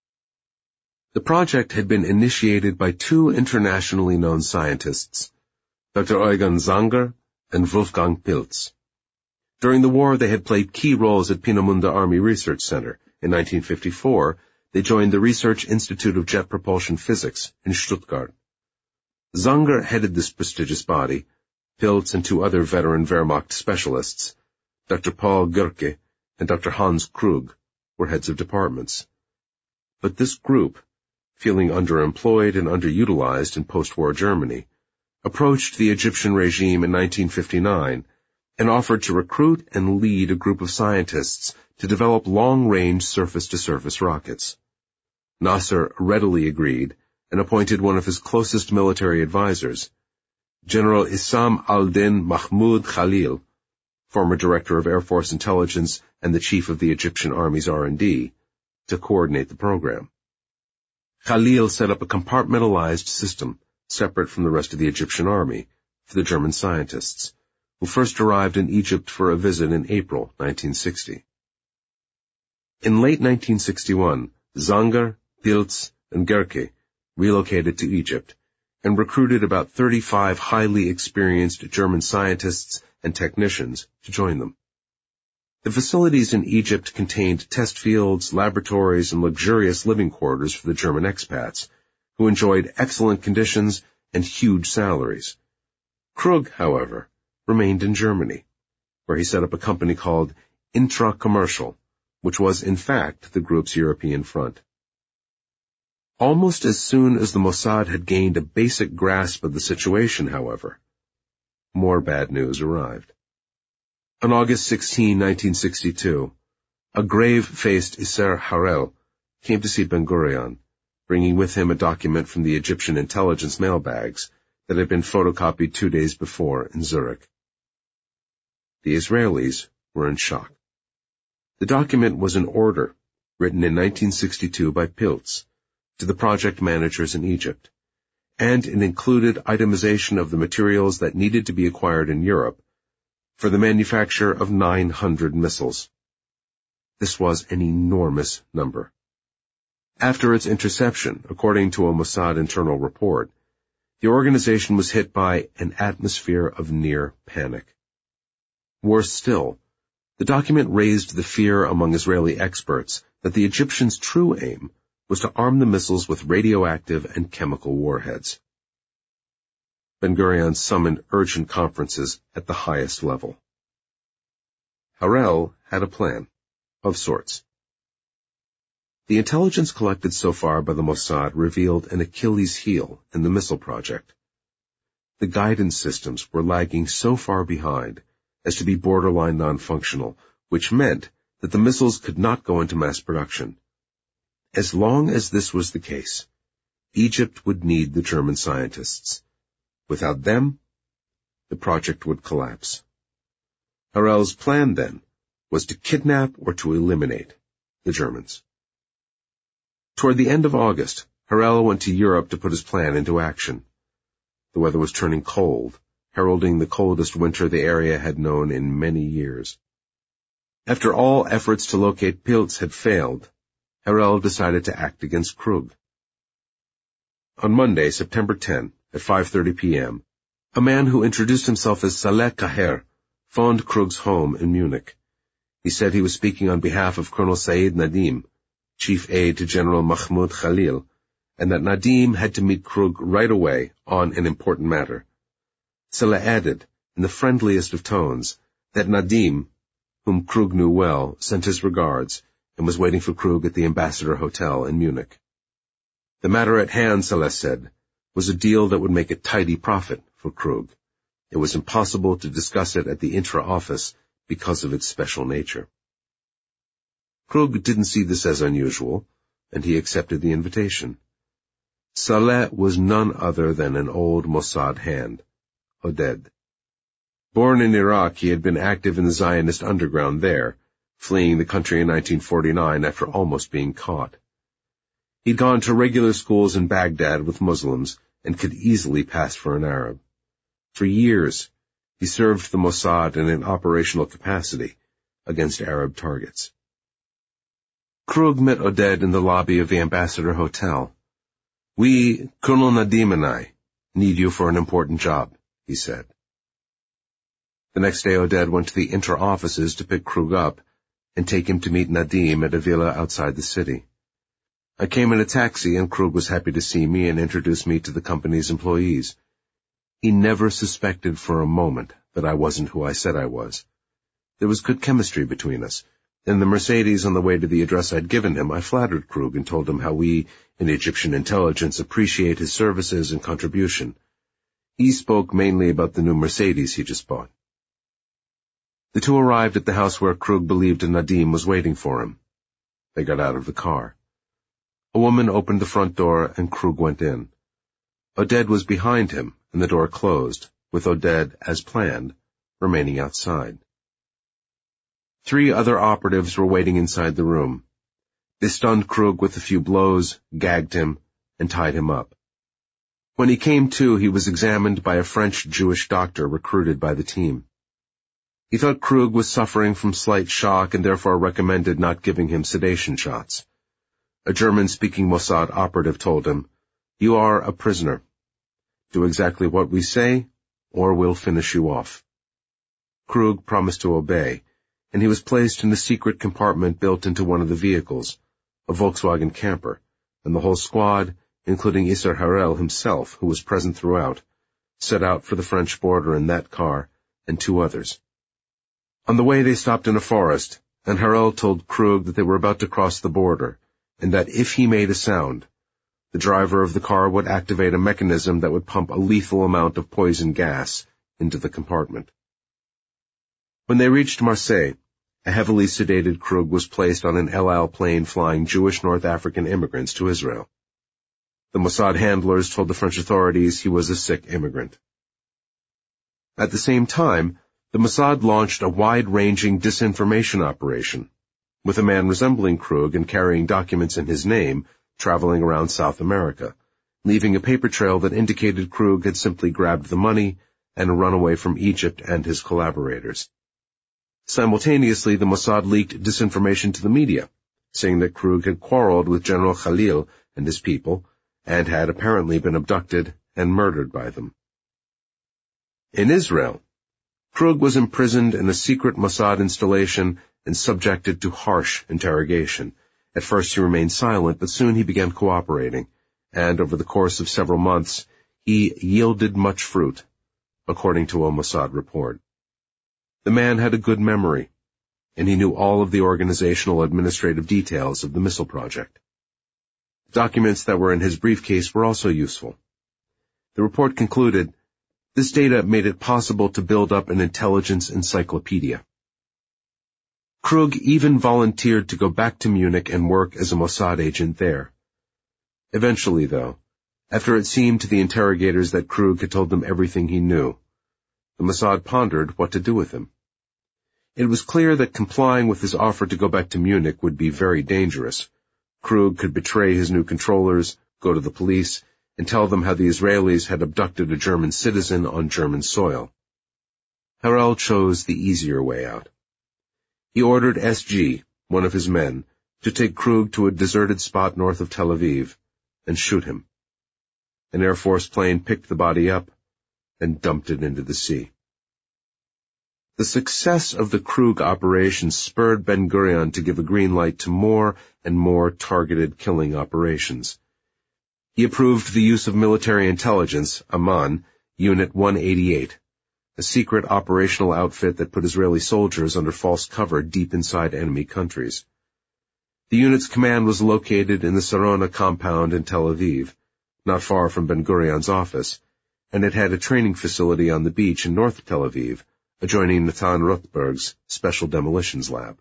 The project had been initiated by two internationally known scientists, Dr. Eugen Zanger and Wolfgang Pilz. During the war, they had played key roles at Peenemünde Army Research Center. In 1954, they joined the Research Institute of Jet Propulsion Physics in Stuttgart. Zanger headed this prestigious body. Pilz and two other veteran Wehrmacht specialists, Dr. Paul Gerke and Dr. Hans Krug, were heads of departments. But this group, feeling underemployed and underutilized in post-war Germany, approached the Egyptian regime in 1959 and offered to recruit and lead a group of scientists to develop long-range surface-to-surface rockets. Nasser readily agreed and appointed one of his closest military advisors, General Issam al-Din Mahmoud Khalil, former director of Air Force Intelligence and the chief of the Egyptian Army's R&D, to coordinate the program. Khalil set up a compartmentalized system, separate from the rest of the Egyptian Army, for the German scientists, who first arrived in Egypt for a visit in April 1960. In late 1961, Zanger, Pilz, and Gerke relocated to Egypt and recruited about 35 highly experienced German scientists and technicians to join them. The facilities in Egypt contained test fields, laboratories, and luxurious living quarters for the German expats, who enjoyed excellent conditions and huge salaries. Krug, however, remained in Germany, where he set up a company called Intra-Commercial, which was in fact the group's European front. Almost as soon as the Mossad had gained a basic grasp of the situation, however, more bad news arrived. On August 16, 1962, a grave-faced Isser Harel came to see Ben-Gurion, bringing with him a document from the Egyptian intelligence mailbags that had been photocopied 2 days before in Zurich. The Israelis were in shock. The document was an order written in 1962 by Pilz to the project managers in Egypt, and it included itemization of the materials that needed to be acquired in Europe for the manufacture of 900 missiles. This was an enormous number. After its interception, according to a Mossad internal report, the organization was hit by an atmosphere of near panic. Worse still, the document raised the fear among Israeli experts that the Egyptians' true aim was to arm the missiles with radioactive and chemical warheads. Ben-Gurion summoned urgent conferences at the highest level. Harel had a plan, of sorts. The intelligence collected so far by the Mossad revealed an Achilles heel in the missile project. The guidance systems were lagging so far behind as to be borderline non-functional, which meant that the missiles could not go into mass production. As long as this was the case, Egypt would need the German scientists. Without them, the project would collapse. Harel's plan, then, was to kidnap or to eliminate the Germans. Toward the end of August, Harel went to Europe to put his plan into action. The weather was turning cold, heralding the coldest winter the area had known in many years. After all efforts to locate Pilz had failed, Harel decided to act against Krug. On Monday, September 10, at 5:30 p.m., a man who introduced himself as Saleh Kaher phoned Krug's home in Munich. He said he was speaking on behalf of Colonel Said Nadim, chief aide to General Mahmoud Khalil, and that Nadim had to meet Krug right away on an important matter. Saleh added, in the friendliest of tones, that Nadim, whom Krug knew well, sent his regards and was waiting for Krug at the Ambassador Hotel in Munich. The matter at hand, Saleh said, was a deal that would make a tidy profit for Krug. It was impossible to discuss it at the intra-office because of its special nature. Krug didn't see this as unusual, and he accepted the invitation. Saleh was none other than an old Mossad hand, Oded. Born in Iraq, he had been active in the Zionist underground there, fleeing the country in 1949 after almost being caught. He'd gone to regular schools in Baghdad with Muslims and could easily pass for an Arab. For years, he served the Mossad in an operational capacity against Arab targets. Krug met Oded in the lobby of the Ambassador Hotel. "We, Colonel Nadim and I, need you for an important job," he said. The next day Oded went to the inter-offices to pick Krug up and take him to meet Nadim at a villa outside the city. I came in a taxi and Krug was happy to see me and introduced me to the company's employees. He never suspected for a moment that I wasn't who I said I was. There was good chemistry between us. In the Mercedes on the way to the address I'd given him, I flattered Krug and told him how we, in Egyptian intelligence, appreciate his services and contribution. He spoke mainly about the new Mercedes he just bought. The two arrived at the house where Krug believed Nadim was waiting for him. They got out of the car. A woman opened the front door and Krug went in. Oded was behind him and the door closed, with Oded, as planned, remaining outside. 3 other operatives were waiting inside the room. They stunned Krug with a few blows, gagged him, and tied him up. When he came to, he was examined by a French Jewish doctor recruited by the team. He thought Krug was suffering from slight shock and therefore recommended not giving him sedation shots. A German-speaking Mossad operative told him, "You are a prisoner. Do exactly what we say, or we'll finish you off." Krug promised to obey, and he was placed in the secret compartment built into one of the vehicles, a Volkswagen camper, and the whole squad, including Isser Harel himself, who was present throughout, set out for the French border in that car and 2 others. On the way they stopped in a forest, and Harel told Krug that they were about to cross the border, and that if he made a sound, the driver of the car would activate a mechanism that would pump a lethal amount of poison gas into the compartment. When they reached Marseille, a heavily sedated Krug was placed on an El Al plane flying Jewish North African immigrants to Israel. The Mossad handlers told the French authorities he was a sick immigrant. At the same time, the Mossad launched a wide-ranging disinformation operation, with a man resembling Krug and carrying documents in his name traveling around South America, leaving a paper trail that indicated Krug had simply grabbed the money and run away from Egypt and his collaborators. Simultaneously, the Mossad leaked disinformation to the media, saying that Krug had quarreled with General Khalil and his people, and had apparently been abducted and murdered by them. In Israel, Krug was imprisoned in a secret Mossad installation and subjected to harsh interrogation. At first he remained silent, but soon he began cooperating, and over the course of several months, he yielded much fruit, according to a Mossad report. The man had a good memory, and he knew all of the organizational administrative details of the missile project. Documents that were in his briefcase were also useful. The report concluded, this data made it possible to build up an intelligence encyclopedia. Krug even volunteered to go back to Munich and work as a Mossad agent there. Eventually, though, after it seemed to the interrogators that Krug had told them everything he knew, the Mossad pondered what to do with him. It was clear that complying with his offer to go back to Munich would be very dangerous, Krug could betray his new controllers, go to the police, and tell them how the Israelis had abducted a German citizen on German soil. Harel chose the easier way out. He ordered SG, one of his men, to take Krug to a deserted spot north of Tel Aviv and shoot him. An Air Force plane picked the body up and dumped it into the sea. The success of the Krug operation spurred Ben-Gurion to give a green light to more and more targeted killing operations. He approved the use of military intelligence, Aman, Unit 188, a secret operational outfit that put Israeli soldiers under false cover deep inside enemy countries. The unit's command was located in the Sarona compound in Tel Aviv, not far from Ben-Gurion's office, and it had a training facility on the beach in North Tel Aviv, adjoining Natan Rothberg's Special Demolitions Lab.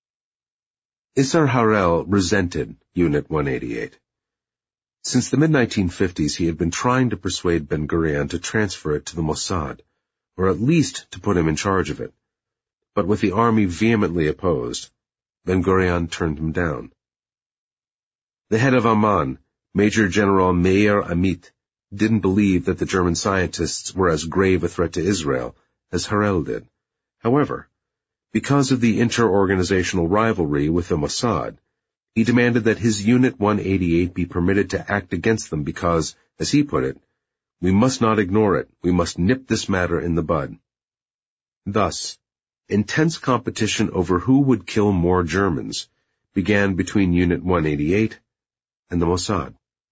Isser Harel resented Unit 188. Since the mid-1950s, he had been trying to persuade Ben-Gurion to transfer it to the Mossad, or at least to put him in charge of it. But with the army vehemently opposed, Ben-Gurion turned him down. The head of Aman, Major General Meir Amit, didn't believe that the German scientists were as grave a threat to Israel as Harel did. However, because of the inter-organizational rivalry with the Mossad, he demanded that his Unit 188 be permitted to act against them because, as he put it, we must not ignore it, we must nip this matter in the bud. Thus, intense competition over who would kill more Germans began between Unit 188 and the Mossad.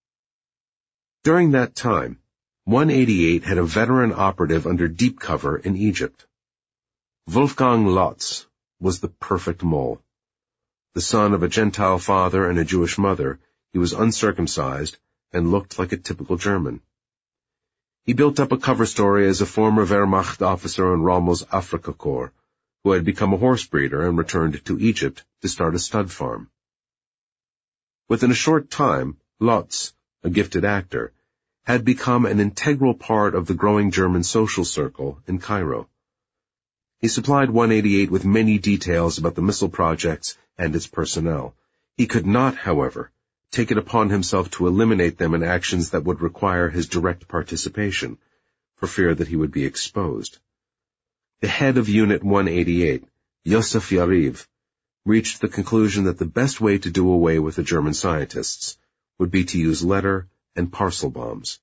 During that time, 188 had a veteran operative under deep cover in Egypt. Wolfgang Lotz was the perfect mole. The son of a Gentile father and a Jewish mother, he was uncircumcised and looked like a typical German. He built up a cover story as a former Wehrmacht officer in Rommel's Afrika Korps, who had become a horse breeder and returned to Egypt to start a stud farm. Within a short time, Lotz, a gifted actor, had become an integral part of the growing German social circle in Cairo. He supplied 188 with many details about the missile projects and its personnel. He could not, however, take it upon himself to eliminate them in actions that would require his direct participation, for fear that he would be exposed. The head of Unit 188, Yosef Yariv, reached the conclusion that the best way to do away with the German scientists would be to use letter and parcel bombs.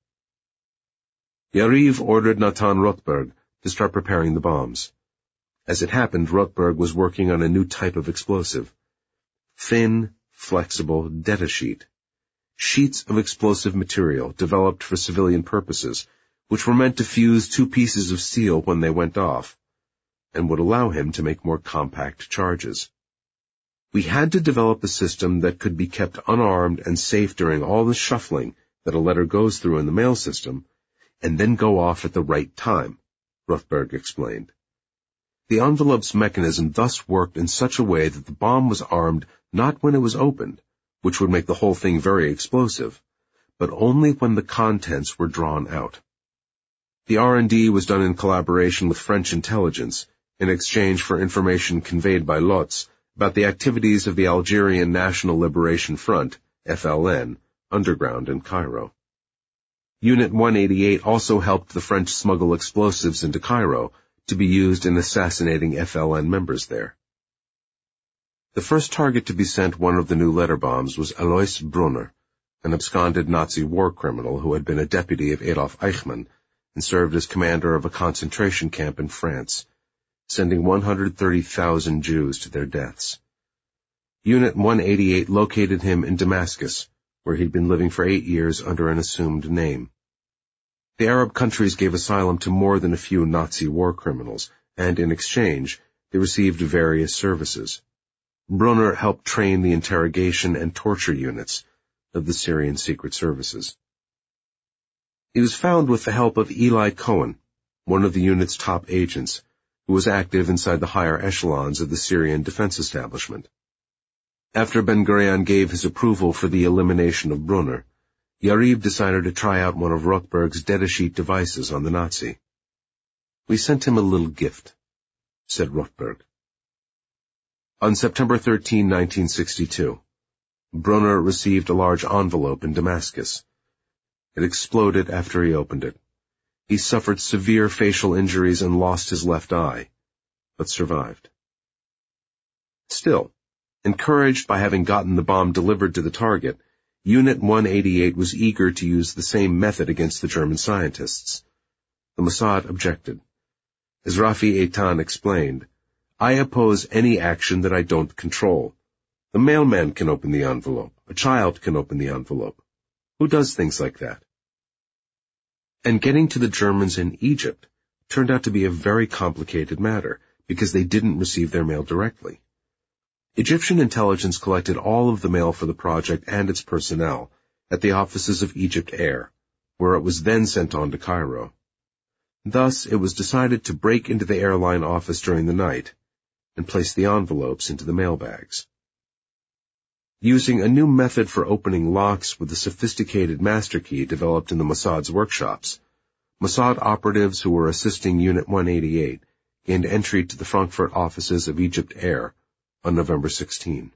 Yariv ordered Natan Rothberg to start preparing the bombs. As it happened, Rothberg was working on a new type of explosive. Thin, flexible data sheet. Sheets of explosive material developed for civilian purposes, which were meant to fuse two pieces of steel when they went off, and would allow him to make more compact charges. We had to develop a system that could be kept unarmed and safe during all the shuffling that a letter goes through in the mail system, and then go off at the right time, Rothberg explained. The envelope's mechanism thus worked in such a way that the bomb was armed not when it was opened, which would make the whole thing very explosive, but only when the contents were drawn out. The R&D was done in collaboration with French intelligence, in exchange for information conveyed by Lotz about the activities of the Algerian National Liberation Front, FLN, underground in Cairo. Unit 188 also helped the French smuggle explosives into Cairo to be used in assassinating FLN members there. The first target to be sent one of the new letter bombs was Alois Brunner, an absconded Nazi war criminal who had been a deputy of Adolf Eichmann and served as commander of a concentration camp in France, sending 130,000 Jews to their deaths. Unit 188 located him in Damascus, where he'd been living for 8 years under an assumed name. The Arab countries gave asylum to more than a few Nazi war criminals, and in exchange, they received various services. Brunner helped train the interrogation and torture units of the Syrian Secret Services. He was found with the help of Eli Cohen, one of the unit's top agents, who was active inside the higher echelons of the Syrian defense establishment. After Ben-Gurion gave his approval for the elimination of Brunner, Yariv decided to try out one of Rothberg's datasheet devices on the Nazi. "We sent him a little gift," said Rothberg. On September 13, 1962, Brunner received a large envelope in Damascus. It exploded after he opened it. He suffered severe facial injuries and lost his left eye, but survived. Still, encouraged by having gotten the bomb delivered to the target, Unit 188 was eager to use the same method against the German scientists. The Mossad objected. As Rafi Eitan explained, "I oppose any action that I don't control. The mailman can open the envelope. A child can open the envelope. Who does things like that?" And getting to the Germans in Egypt turned out to be a very complicated matter, because they didn't receive their mail directly. Egyptian intelligence collected all of the mail for the project and its personnel at the offices of Egypt Air, where it was then sent on to Cairo. Thus, it was decided to break into the airline office during the night and place the envelopes into the mailbags. Using a new method for opening locks with a sophisticated master key developed in the Mossad's workshops, Mossad operatives who were assisting Unit 188 gained entry to the Frankfurt offices of Egypt Air on November 16.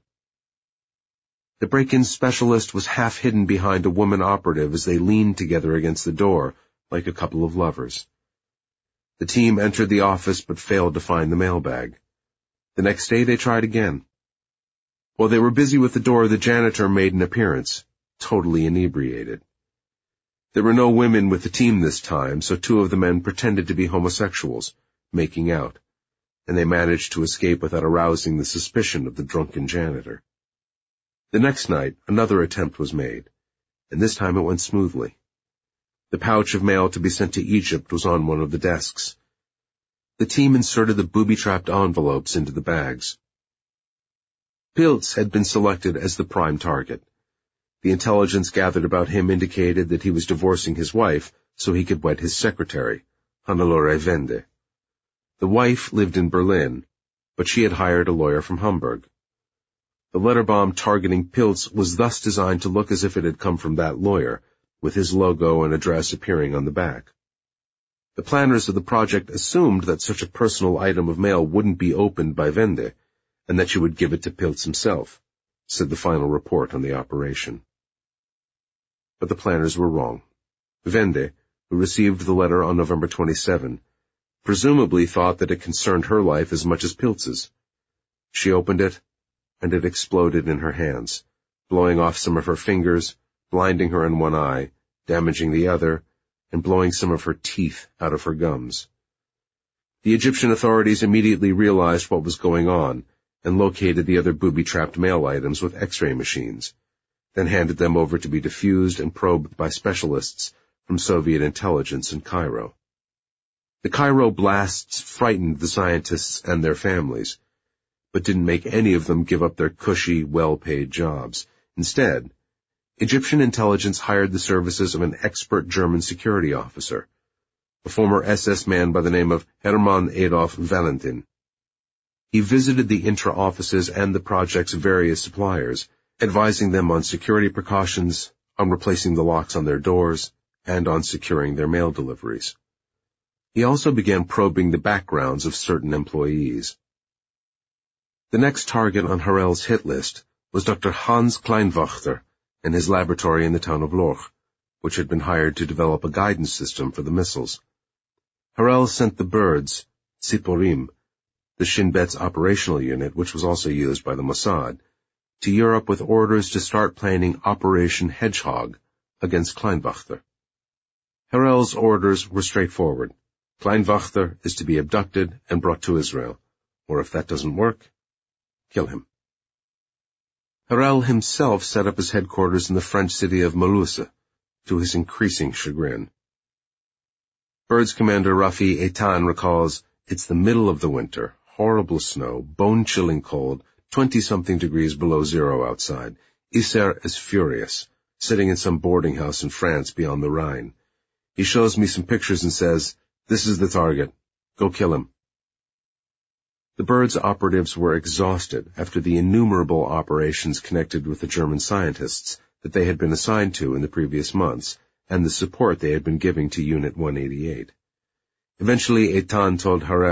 The break-in specialist was half hidden behind a woman operative as they leaned together against the door like a couple of lovers. The team entered the office but failed to find the mailbag. The next day they tried again. While they were busy with the door, the janitor made an appearance, totally inebriated. There were no women with the team this time, so two of the men pretended to be homosexuals, making out, and they managed to escape without arousing the suspicion of the drunken janitor. The next night, another attempt was made, and this time it went smoothly. The pouch of mail to be sent to Egypt was on one of the desks. The team inserted the booby-trapped envelopes into the bags. Pilz had been selected as the prime target. The intelligence gathered about him indicated that he was divorcing his wife so he could wed his secretary, Hannelore Wende. The wife lived in Berlin, but she had hired a lawyer from Hamburg. The letter bomb targeting Pilz was thus designed to look as if it had come from that lawyer, with his logo and address appearing on the back. The planners of the project assumed that such a personal item of mail wouldn't be opened by Wende, and that she would give it to Pilz himself, said the final report on the operation. But the planners were wrong. Wende, who received the letter on November 27, presumably thought that it concerned her life as much as Pilz's. She opened it, and it exploded in her hands, blowing off some of her fingers, blinding her in one eye, damaging the other, and blowing some of her teeth out of her gums. The Egyptian authorities immediately realized what was going on and located the other booby-trapped mail items with X-ray machines, then handed them over to be diffused and probed by specialists from Soviet intelligence in Cairo. The Cairo blasts frightened the scientists and their families, but didn't make any of them give up their cushy, well-paid jobs. Instead, Egyptian intelligence hired the services of an expert German security officer, a former SS man by the name of Hermann Adolf Valentin. He visited the intra-offices and the project's various suppliers, advising them on security precautions, on replacing the locks on their doors, and on securing their mail deliveries. He also began probing the backgrounds of certain employees. The next target on Harel's hit list was Dr. Hans Kleinwachter and his laboratory in the town of Lorch, which had been hired to develop a guidance system for the missiles. Harel sent the birds, Tziporim, the Shin Bet's operational unit, which was also used by the Mossad, to Europe with orders to start planning Operation Hedgehog against Kleinwachter. Harel's orders were straightforward. Kleinwachter is to be abducted and brought to Israel, or if that doesn't work, kill him. Harel himself set up his headquarters in the French city of Malousse, to his increasing chagrin. Bird's commander Rafi Eitan recalls, "It's the middle of the winter, horrible snow, bone-chilling cold, 20-something degrees below zero outside. Isser is furious, sitting in some boarding house in France beyond the Rhine. He shows me some pictures and says, 'This is the target. Go kill him.'" The Birds operatives were exhausted after the innumerable operations connected with the German scientists that they had been assigned to in the previous months, and the support they had been giving to Unit 188. Eventually, Eitan told Harel